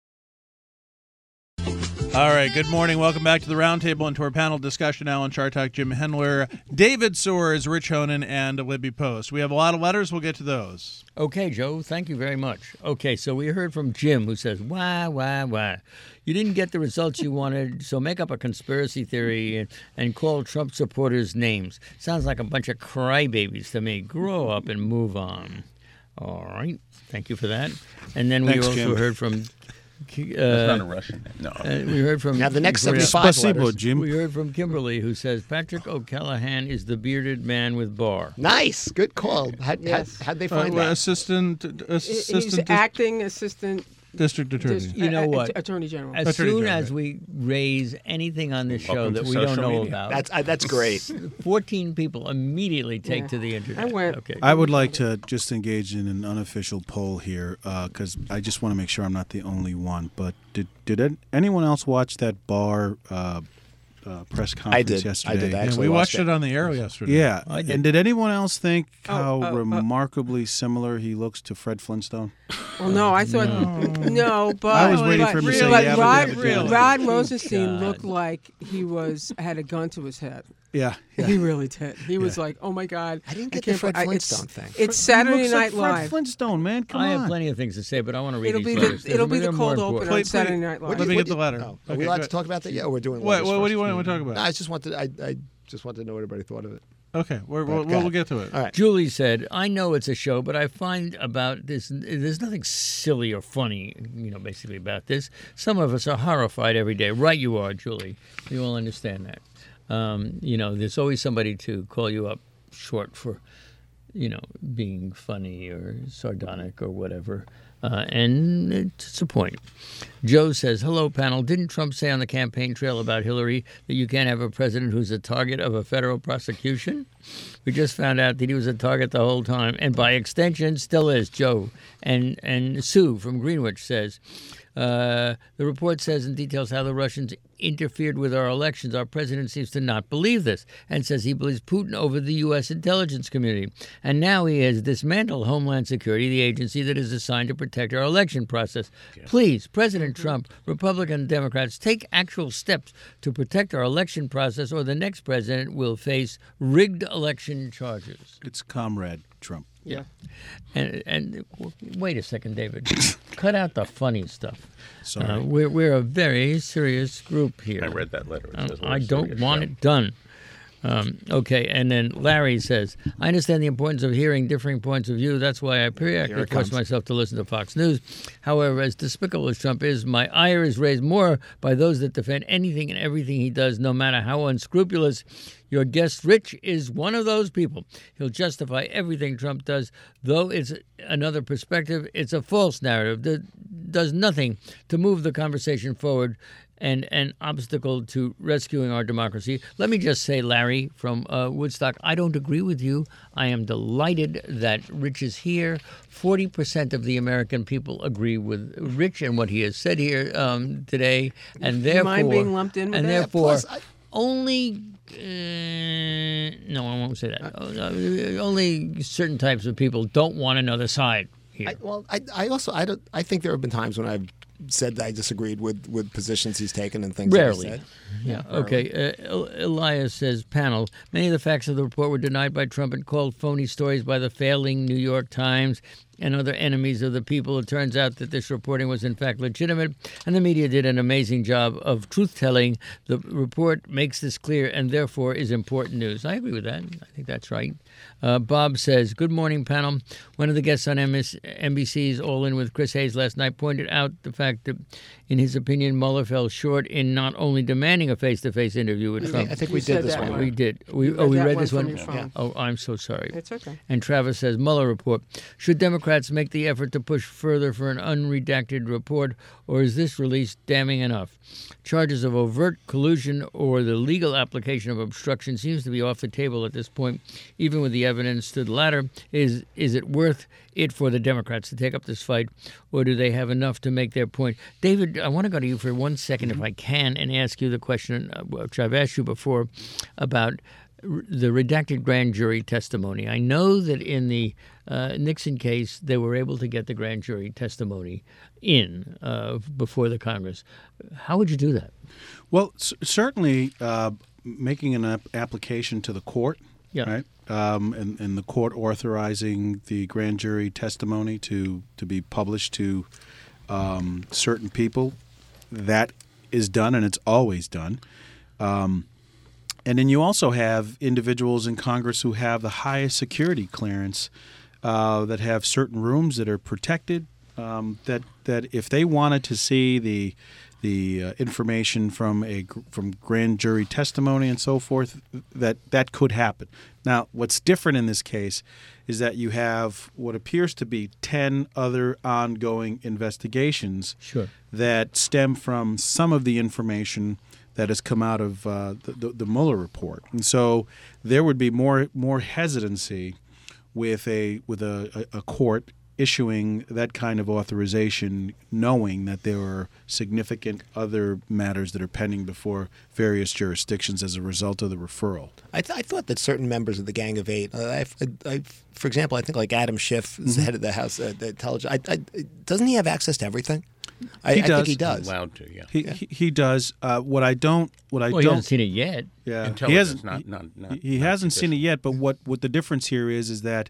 All right, good morning. Welcome back to the Roundtable and to our panel discussion. Alan Chartock, Jim Hendler, David Soares, Rich Honan, and Libby Post. We have a lot of letters. We'll get to those. Okay, Joe, thank you very much. Okay, so we heard from Jim who says, why? You didn't get the results you wanted, so make up a conspiracy theory and call Trump supporters names. Sounds like a bunch of crybabies to me. Grow up and move on. All right, thank you for that. And then we also Jim. heard from... That's not a Russian name. No. we heard from... Now, the next Victoria- 75 Spasibo, letters. Jim. We heard from Kimberly, who says Patrick O'Callaghan is the bearded man with Barr. Nice. Good call. How'd they find that? Assistant He's acting assistant district attorney. You know what? Attorney General. As Attorney soon General, as we raise anything on this show Welcome that to we don't social know media. about, That's great. 14 people immediately take Yeah. to the internet. I went- Okay. I would like to just engage in an unofficial poll here because I just want to make sure I'm not the only one. But did anyone else watch that Barr press conference I did. yesterday? I did. I Yeah, actually we watched it on the air yesterday. Yeah, I did. and did anyone else think how oh, remarkably similar he looks to Fred Flintstone? Well, no, I thought no, but I was waiting for him to say, but yeah, but Rod, yeah, but yeah. Rod Rosenstein God. looked like he had a gun to his head. Yeah, He really did. He was like, "Oh my God!" I didn't get can't the Fred believe- Flintstone it's, thing. It's Saturday Looks like Night Fred Live. Flintstone, man. Come I on. have plenty of things to say, but I want to read It'll these be letters. the They're more cold open important. on Saturday Night Live. Let me get the letter. Oh, are Okay, we allowed good. to talk about that? Yeah, we're doing What letters do you first. want to talk about? No, I just wanted to know what everybody thought of it. Okay, Go we'll ahead. get to it. All right. Julie said, I know it's a show, but I find about this, there's nothing silly or funny, basically about this. Some of us are horrified every day. Right you are, Julie. You all understand that. There's always somebody to call you up short for, being funny or sardonic or whatever. and it's disappointing. Joe says, hello, panel. Didn't Trump say on the campaign trail about Hillary that you can't have a president who's a target of a federal prosecution? We just found out that he was a target the whole time, and by extension still is, Joe. And Sue from Greenwich says, the report says and details how the Russians interfered with our elections. Our president seems to not believe this and says he believes Putin over the U.S. intelligence community. And now he has dismantled Homeland Security, the agency that is assigned to protect our election process. Yeah. Please, President Trump, Republicans and Democrats, take actual steps to protect our election process, or the next president will face rigged election charges. It's Comrade Trump. Yeah. And wait a second, David. Cut out the funny stuff. Sorry. We're a very serious group here. I read that letter. I don't want it done. Okay, and then Larry says, I understand the importance of hearing differing points of view. That's why I periodically force myself to listen to Fox News. However, as despicable as Trump is, my ire is raised more by those that defend anything and everything he does, no matter how unscrupulous. Your guest, Rich, is one of those people. He'll justify everything Trump does, though it's another perspective. It's a false narrative that does nothing to move the conversation forward and an obstacle to rescuing our democracy. Let me just say, Larry from Woodstock, I don't agree with you. I am delighted that Rich is here. 40% of the American people agree with Rich and what he has said here today, and therefore, mind being lumped in with and that? therefore, Plus, only. No, I won't say that. Only certain types of people don't want another side here. I think there have been times when I've said that I disagreed with positions he's taken and things Rarely. that he said. Yeah. Okay. Elias says, panel, many of the facts of the report were denied by Trump and called phony stories by the failing New York Times and other enemies of the people. It turns out that this reporting was in fact legitimate, and the media did an amazing job of truth-telling. The report makes this clear and therefore is important news. I agree with that. I think that's right. Bob says, good morning, panel. One of the guests on NBC's All In with Chris Hayes last night pointed out the fact that, in his opinion, Mueller fell short in not only demanding a face-to-face interview with Trump. I think we did this one. We did. We read this one? Oh, I'm so sorry. It's okay. And Travis says, Mueller report. Should Democrats make the effort to push further for an unredacted report, or is this release damning enough? Charges of overt collusion or the legal application of obstruction seems to be off the table at this point, even with the evidence to the latter. Is it worth it for the Democrats to take up this fight, or do they have enough to make their point? David, I want to go to you for 1 second, if I can, and ask you the question which I've asked you before about the redacted grand jury testimony. I know that in the Nixon case, they were able to get the grand jury testimony in before the Congress. How would you do that? Well, certainly making an application to the court, right? And the court authorizing the grand jury testimony to be published to certain people, that is done, and it's always done. And then you also have individuals in Congress who have the highest security clearance, that have certain rooms that are protected. That if they wanted to see the information from grand jury testimony and so forth, that could happen. Now, what's different in this case is that you have what appears to be 10 other ongoing investigations that stem from some of the information that has come out of the Mueller report, and so there would be more hesitancy with a court issuing that kind of authorization, knowing that there are significant other matters that are pending before various jurisdictions as a result of the referral. I thought that certain members of the Gang of Eight, for example, I think like Adam Schiff is the head of the House Intelligence. Doesn't he have access to everything? I think he does. Allowed to, yeah. He does. What I don't. He hasn't seen it yet. Yeah, he hasn't. He hasn't seen it yet. But what the difference here is that,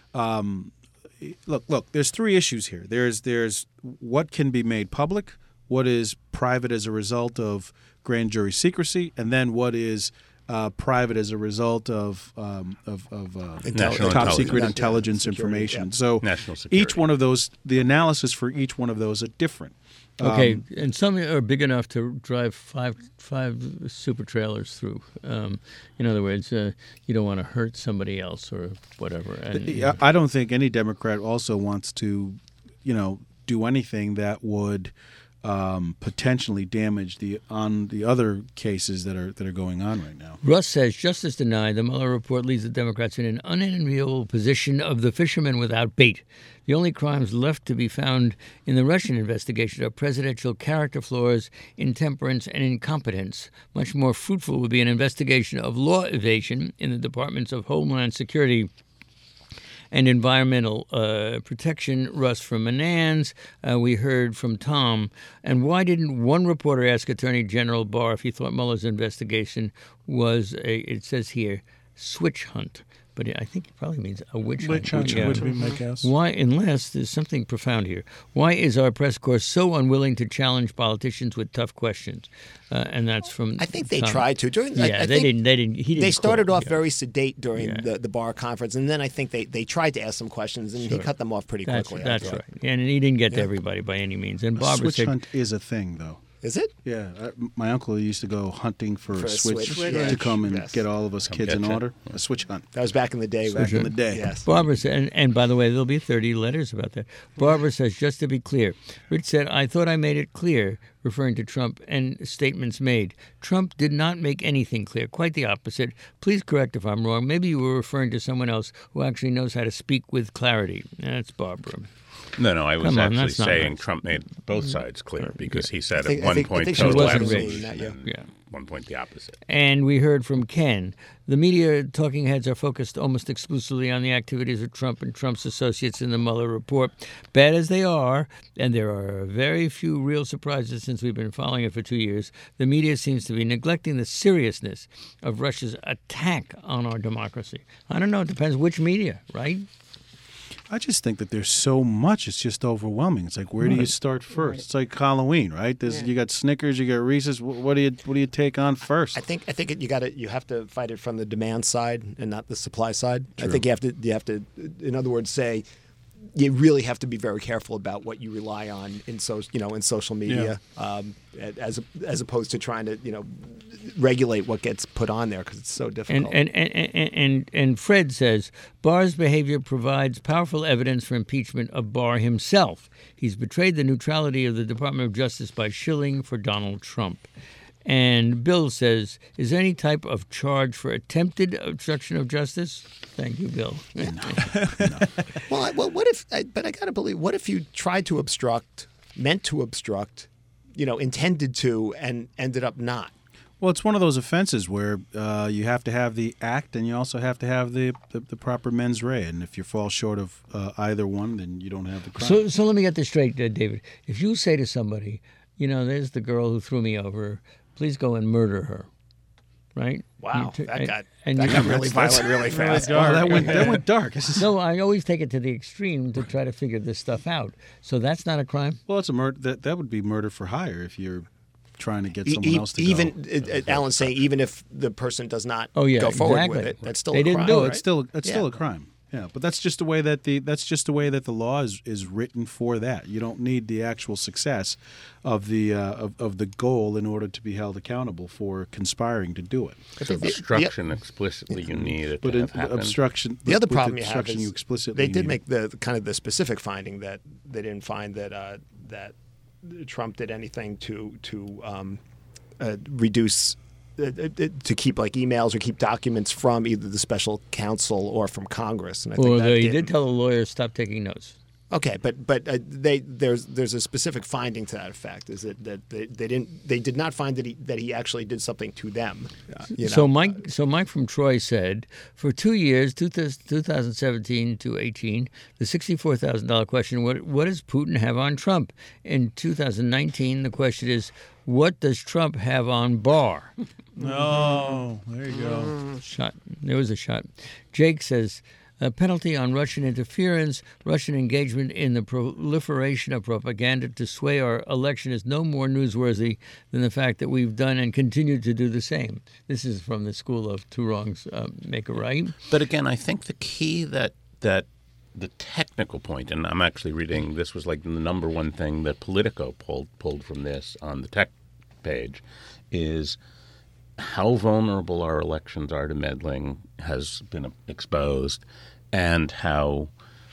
look. There's three issues here. There's what can be made public, what is private as a result of grand jury secrecy, and then what is private as a result of top secret intelligence information. Yeah. So each one of those, the analysis for each one of those are different. Okay, and some are big enough to drive five super trailers through. In other words, you don't want to hurt somebody else or whatever. And, I don't think any Democrat also wants to, do anything that would potentially damage the other cases that are going on right now. Russ says, justice denied. The Mueller report leaves the Democrats in an unenviable position of the fisherman without bait. The only crimes left to be found in the Russian investigation are presidential character flaws, intemperance, and incompetence. Much more fruitful would be an investigation of law evasion in the Departments of Homeland Security and Environmental Protection. Russ from Menands. We heard from Tom. And why didn't one reporter ask Attorney General Barr if he thought Mueller's investigation was it says here, switch hunt. But I think it probably means a witch hunt. Witch hunt would be my guess. Why, unless there's something profound here, why is our press corps so unwilling to challenge politicians with tough questions? And that's from I think they Tom. tried to. They didn't. He didn't. They started call, off very sedate during Yeah. the Barr conference, and then I think they tried to ask some questions, and he cut them off pretty quickly. That's after right. that. And he didn't get to everybody by any means. And A Barbara switch said, hunt is a thing, though. Is it? Yeah, my uncle used to go hunting for For a a switch switch, to come and yes. get all of us kids in get ya. order. A switch hunt. That was back in the day. Back in the day. Yes. Barbara said, and by the way, there'll be 30 letters about that. Barbara says, just to be clear, Rich said, I thought I made it clear, referring to Trump and statements made. Trump did not make anything clear, quite the opposite. Please correct if I'm wrong. Maybe you were referring to someone else who actually knows how to speak with clarity. That's Barbara. No, I was Come on, actually that's not saying nice. Trump made both sides clear because he said I think- at one I think- I point think she total wasn't absolution, rich. and Yeah. one point the opposite. And we heard from Ken. The media talking heads are focused almost exclusively on the activities of Trump and Trump's associates in the Mueller report. Bad as they are, and there are very few real surprises since we've been following it for 2 years, the media seems to be neglecting the seriousness of Russia's attack on our democracy. I don't know. It depends which media, right? I just think that there's so much; it's just overwhelming. It's like, where do you start first? It's like Halloween, right? You got Snickers, you got Reese's. What do you take on first? I think you have to fight it from the demand side and not the supply side. I think you have to in other words say you really have to be very careful about what you rely on in social media as opposed to trying to regulate what gets put on there because it's so difficult. And Fred says Barr's behavior provides powerful evidence for impeachment of Barr himself. He's betrayed the neutrality of the Department of Justice by shilling for Donald Trump. And Bill says, is there any type of charge for attempted obstruction of justice? Thank you, Bill. Well, what if? But I gotta believe. What if you tried to obstruct, meant to obstruct, intended to, and ended up not? Well, it's one of those offenses where you have to have the act, and you also have to have the proper mens rea. And if you fall short of either one, then you don't have the crime. So let me get this straight, David. If you say to somebody, there's the girl who threw me over, please go and murder her, right? Wow, You that got you- really violent really fast. Oh, that went dark. No, I always take it to the extreme to try to figure this stuff out. So that's not a crime? Well, it's a murder. That would be murder for hire if you're trying to get someone else to go. Alan's saying even if the person does not Oh, yeah, go forward exactly. with it, that's still They a didn't crime. do No, it. right? it's still a crime. Yeah, but that's just the way that the law is written for that. You don't need the actual success of the of the goal in order to be held accountable for conspiring to do it. So obstruction explicitly you need it But to have happened. obstruction. The other with problem you have obstruction, is you explicitly they did need make the kind of the specific finding that they didn't find that that Trump did anything to reduce. To keep like emails or keep documents from either the special counsel or from Congress, and I think Well, that he did did tell the lawyer stop taking notes. Okay, but there's a specific finding to that effect. Is that they did not find that he actually did something to them. So Mike from Troy said, for 2 years, 2017 to 18, the $64,000 question: what does Putin have on Trump? In 2019, the question is, what does Trump have on Barr? Oh, there you go. Shot. There was a shot. Jake says, a penalty on Russian interference, Russian engagement in the proliferation of propaganda to sway our election is no more newsworthy than the fact that we've done and continue to do the same. This is from the school of two wrongs make a right. But again, I think the key that the technical point, and I'm actually reading, this was like the number one thing that Politico pulled from this on the tech page, is how vulnerable our elections are to meddling has been exposed, and how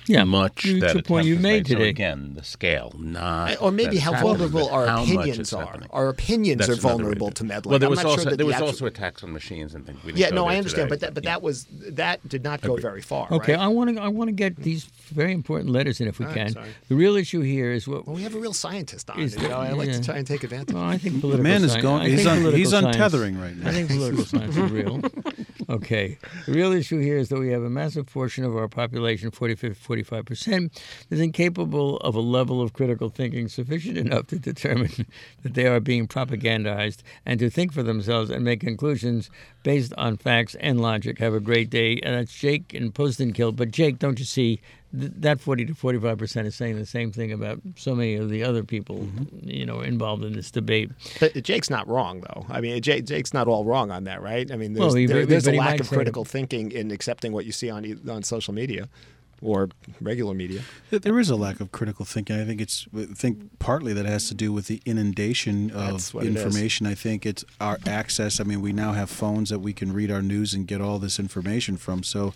Yeah, much it's that a point you attempt was made So today. again, the scale, not Or maybe that how it's happening, vulnerable but our how much opinions it's are. happening. Our opinions That's are another vulnerable reason. to meddling. Well, there I'm was not also sure that there the was actual- also attacks on machines and things. We didn't Yeah, go no, there I understand, today, but that did not go very far. Okay, right? I want to get these very important letters in if we All right, can. sorry. The real issue here is what. Well, we have a real scientist on. Is- I like yeah. to try and take advantage. Well, I think The political man is science- going. I He's think on. political He's science- untethering right now. I think political science is real. Okay. The real issue here is that we have a massive portion of our population, 45%, is incapable of a level of critical thinking sufficient enough to determine that they are being propagandized and to think for themselves and make conclusions based on facts and logic. Have a great day. And that's Jake in Poston-Kill. But Jake, don't you see that 40 to 45% is saying the same thing about so many of the other people, involved in this debate. But Jake's not wrong, though. I mean, Jake's not all wrong on that, right? I mean, Well, there's but a he lack might of say- critical thinking in accepting what you see on social media or regular media. There is a lack of critical thinking. I think partly that has to do with the inundation That's of what it is. information. I think it's our access. I mean, we now have phones that we can read our news and get all this information from. So,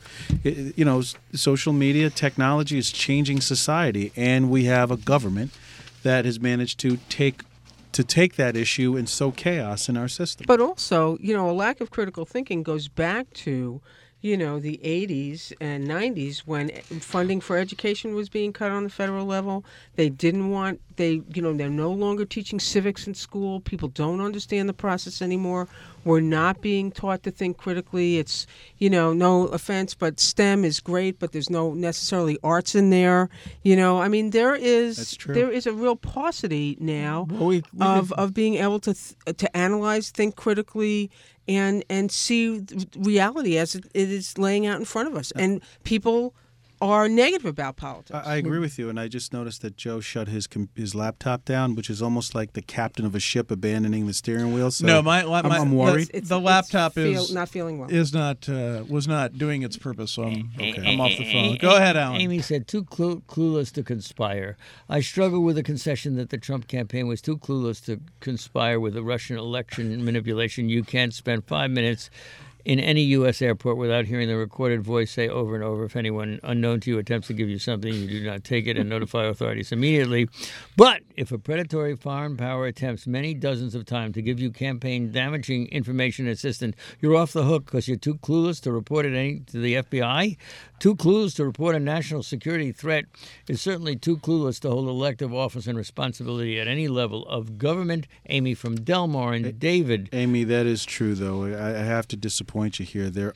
social media technology is changing society, and we have a government that has managed to take that issue and sow chaos in our system. But also, a lack of critical thinking goes back to, the 80s and 90s when funding for education was being cut on the federal level. They didn't want, they're no longer teaching civics in school. People don't understand the process anymore. We're not being taught to think critically. It's, no offense, but STEM is great, but there's no necessarily arts in there. I mean, That's true. there is a real paucity now Well, of being able to analyze, think critically, and see reality as it is laying out in front of us. And people are negative about politics. I agree with you, and I just noticed that Joe shut his laptop down, which is almost like the captain of a ship abandoning the steering wheel. So No, I'm worried. The laptop is not feeling well. is not was not doing its purpose. So I'm off the phone. Go ahead, Alan. Amy said, too clueless to conspire. I struggle with the concession that the Trump campaign was too clueless to conspire with the Russian election manipulation. You can't spend 5 minutes in any U.S. airport without hearing the recorded voice say over and over, if anyone unknown to you attempts to give you something, you do not take it and notify authorities immediately. But if a predatory foreign power attempts many dozens of times to give you campaign damaging information assistance, you're off the hook because you're too clueless to report it to the FBI. Too clueless to report a national security threat is certainly too clueless to hold elective office and responsibility at any level of government. Amy from Delmar and David. Amy, that is true, though. I have to disappoint you here.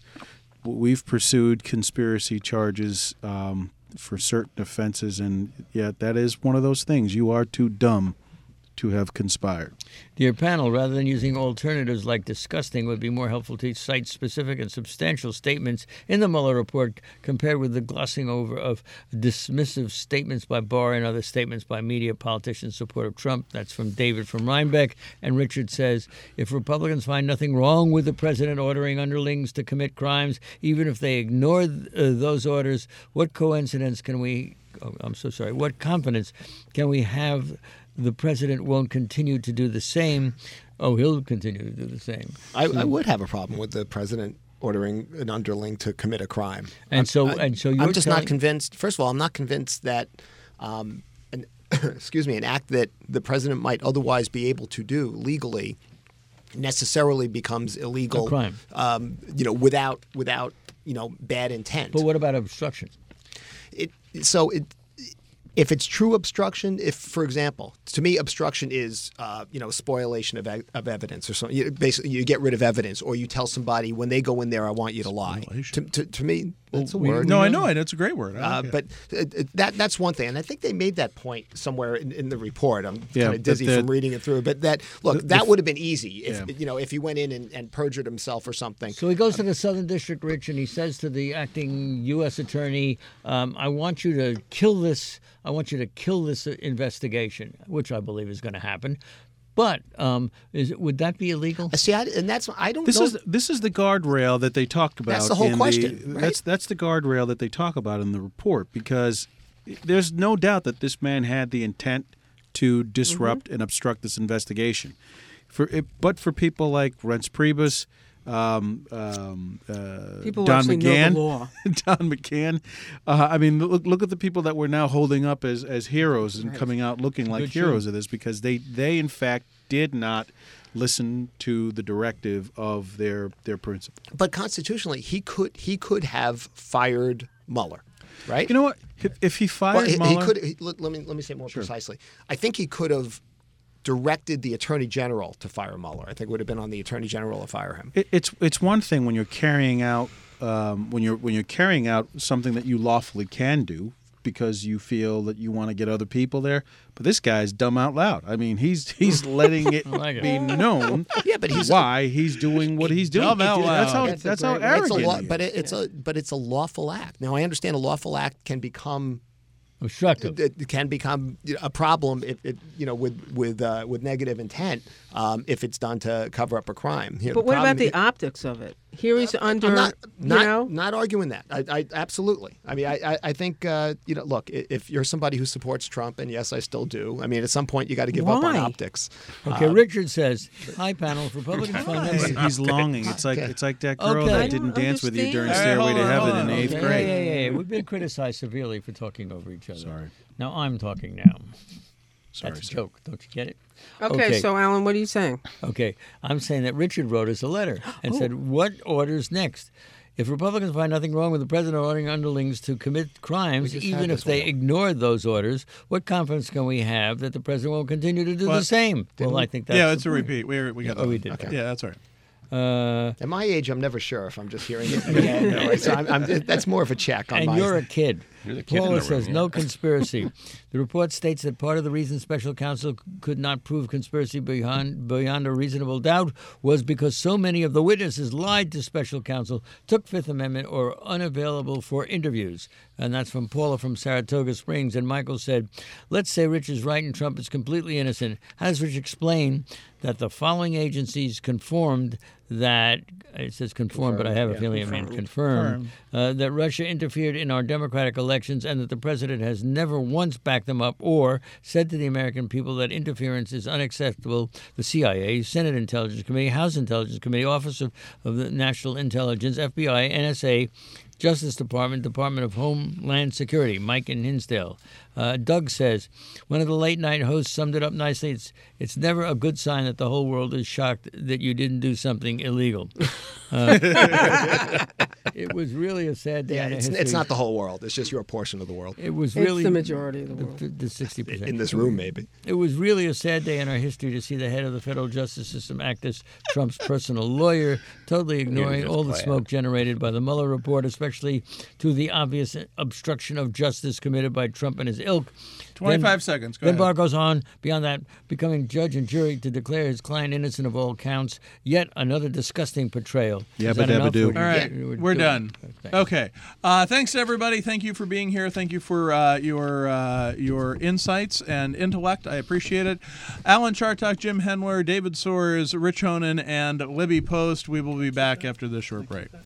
We've pursued conspiracy charges for certain offenses, and yet that is one of those things. You are too dumb to have conspired. Dear panel, rather than using alternatives like disgusting, would be more helpful to cite specific and substantial statements in the Mueller report compared with the glossing over of dismissive statements by Barr and other statements by media politicians in support of Trump. That's from David from Rhinebeck. And Richard says, if Republicans find nothing wrong with the president ordering underlings to commit crimes, even if they ignore those orders, what coincidence can we... Oh, I'm so sorry. What confidence can we have the president won't continue to do the same? Oh, he'll continue to do the same. I would have a problem with the president ordering an underling to commit a crime. And so you're I'm just telling- not convinced. First of all, I'm not convinced that an act that the president might otherwise be able to do legally necessarily becomes illegal. A crime. Without bad intent. But what about obstruction? If it's true obstruction, for example, to me, obstruction is, spoliation of evidence or something. Basically, you get rid of evidence, or you tell somebody when they go in there, I want you to lie. To me, that's a word. No, I know it. It's a great word. I like it. But that's one thing, and I think they made that point somewhere in the report. I'm Yeah, kind of dizzy but from reading it through, but that would have been easy if he went in and perjured himself or something. So he goes to the Southern District, Rich, and he says to the acting U.S. attorney, I want you to kill this. I want you to kill this investigation, which I believe is going to happen. But would that be illegal? See, I don't know. This is the guardrail that they talked about. That's the whole question, right? That's the guardrail that they talk about in the report, because there's no doubt that this man had the intent to disrupt and obstruct this investigation. But for people like Reince Priebus, People Don actually McGahn. know the law. Don McGahn. I mean, look at the people that we're now holding up as heroes and coming out looking like Good heroes show. of this, because they in fact did not listen to the directive of their principal. But constitutionally, he could have fired Mueller, right? You know what? If he fired Well, Mueller, let me say more precisely. I think he could have directed the Attorney General to fire Mueller. I think it would have been on the Attorney General to fire him. it's one thing when you're carrying out when you're carrying out something that you lawfully can do because you feel that you want to get other people there. But this guy's dumb out loud. I mean, he's letting it like it. be known Yeah, but he's why he's doing what he's doing. Dumb out loud. That's how It's a great- arrogant. it's a law, he is. but it's a lawful act. Now I understand a lawful act can become Obstructive. it can become a problem if it with negative intent if it's done to cover up a crime. You know, But what about problem- the optics of it? Here he's under, I'm not, you know. not arguing that. I absolutely. I mean, I think look, if you're somebody who supports Trump, and yes, I still do. I mean, at some point you got to give up on Why? optics. Okay, Richard says, "Hi, panel. If Republicans find that He's longing. It's like that girl Okay. that I didn't don't dance with you during understand. Stairway All to right, Heaven hold on, in eighth Okay, grade. yeah. We've been criticized severely for talking over each other. Sorry. Now I'm talking now. Sorry, That's a sir. joke. Don't you get it? Okay, so Alan, what are you saying? Okay, I'm saying that Richard wrote us a letter and said, "What orders next? If Republicans find nothing wrong with the president ordering underlings to commit crimes, just even had if this they one. ignored those orders, what confidence can we have that the president will continue to do the same?" Well, I think that's yeah, the it's a point. repeat. We got Oh, that. we did. Okay. Yeah, that's all right. At my age, I'm never sure if I'm just hearing it. Anyway, so that's more of a check on And my. you're a kid. You're the kid in Paula the room, says yeah. no conspiracy. The report states that part of the reason special counsel could not prove conspiracy beyond a reasonable doubt was because so many of the witnesses lied to special counsel, took Fifth Amendment, or unavailable for interviews. And that's from Paula from Saratoga Springs. And Michael said, let's say Rich is right and Trump is completely innocent. How does Rich explain that the following agencies confirmed that, it says confirmed, but I have a feeling it meant confirmed, that Russia interfered in our democratic elections and that the president has never once backed them up or said to the American people that interference is unacceptable? The CIA, Senate Intelligence Committee, House Intelligence Committee, Office of the National Intelligence, FBI, NSA, Justice Department, Department of Homeland Security, Mike in Hinsdale. Doug says, one of the late night hosts summed it up nicely. It's never a good sign that the whole world is shocked that you didn't do something illegal. It was really a sad day. Yeah, in our it's history. not the whole world. It's just your portion of the world. It was It's really the majority of the world. The 60%. In this room, maybe. It was really a sad day in our history to see the head of the federal justice system act as Trump's personal lawyer, totally ignoring just all the play smoke it. generated by the Mueller report, especially to the obvious obstruction of justice committed by Trump and his ilk. 25 seconds. Go Then ahead. Barr goes on, beyond that, becoming judge and jury to declare his client innocent of all counts. Yet another disgusting portrayal. Is that enough? Yabba-dabba-doo. Or- All right, we're done. Thanks. Okay. Thanks, everybody. Thank you for being here. Thank you for your insights and intellect. I appreciate it. Alan Chartock, Jim Henler, David Soares, Rich Honan, and Libby Post. We will be back after this short break.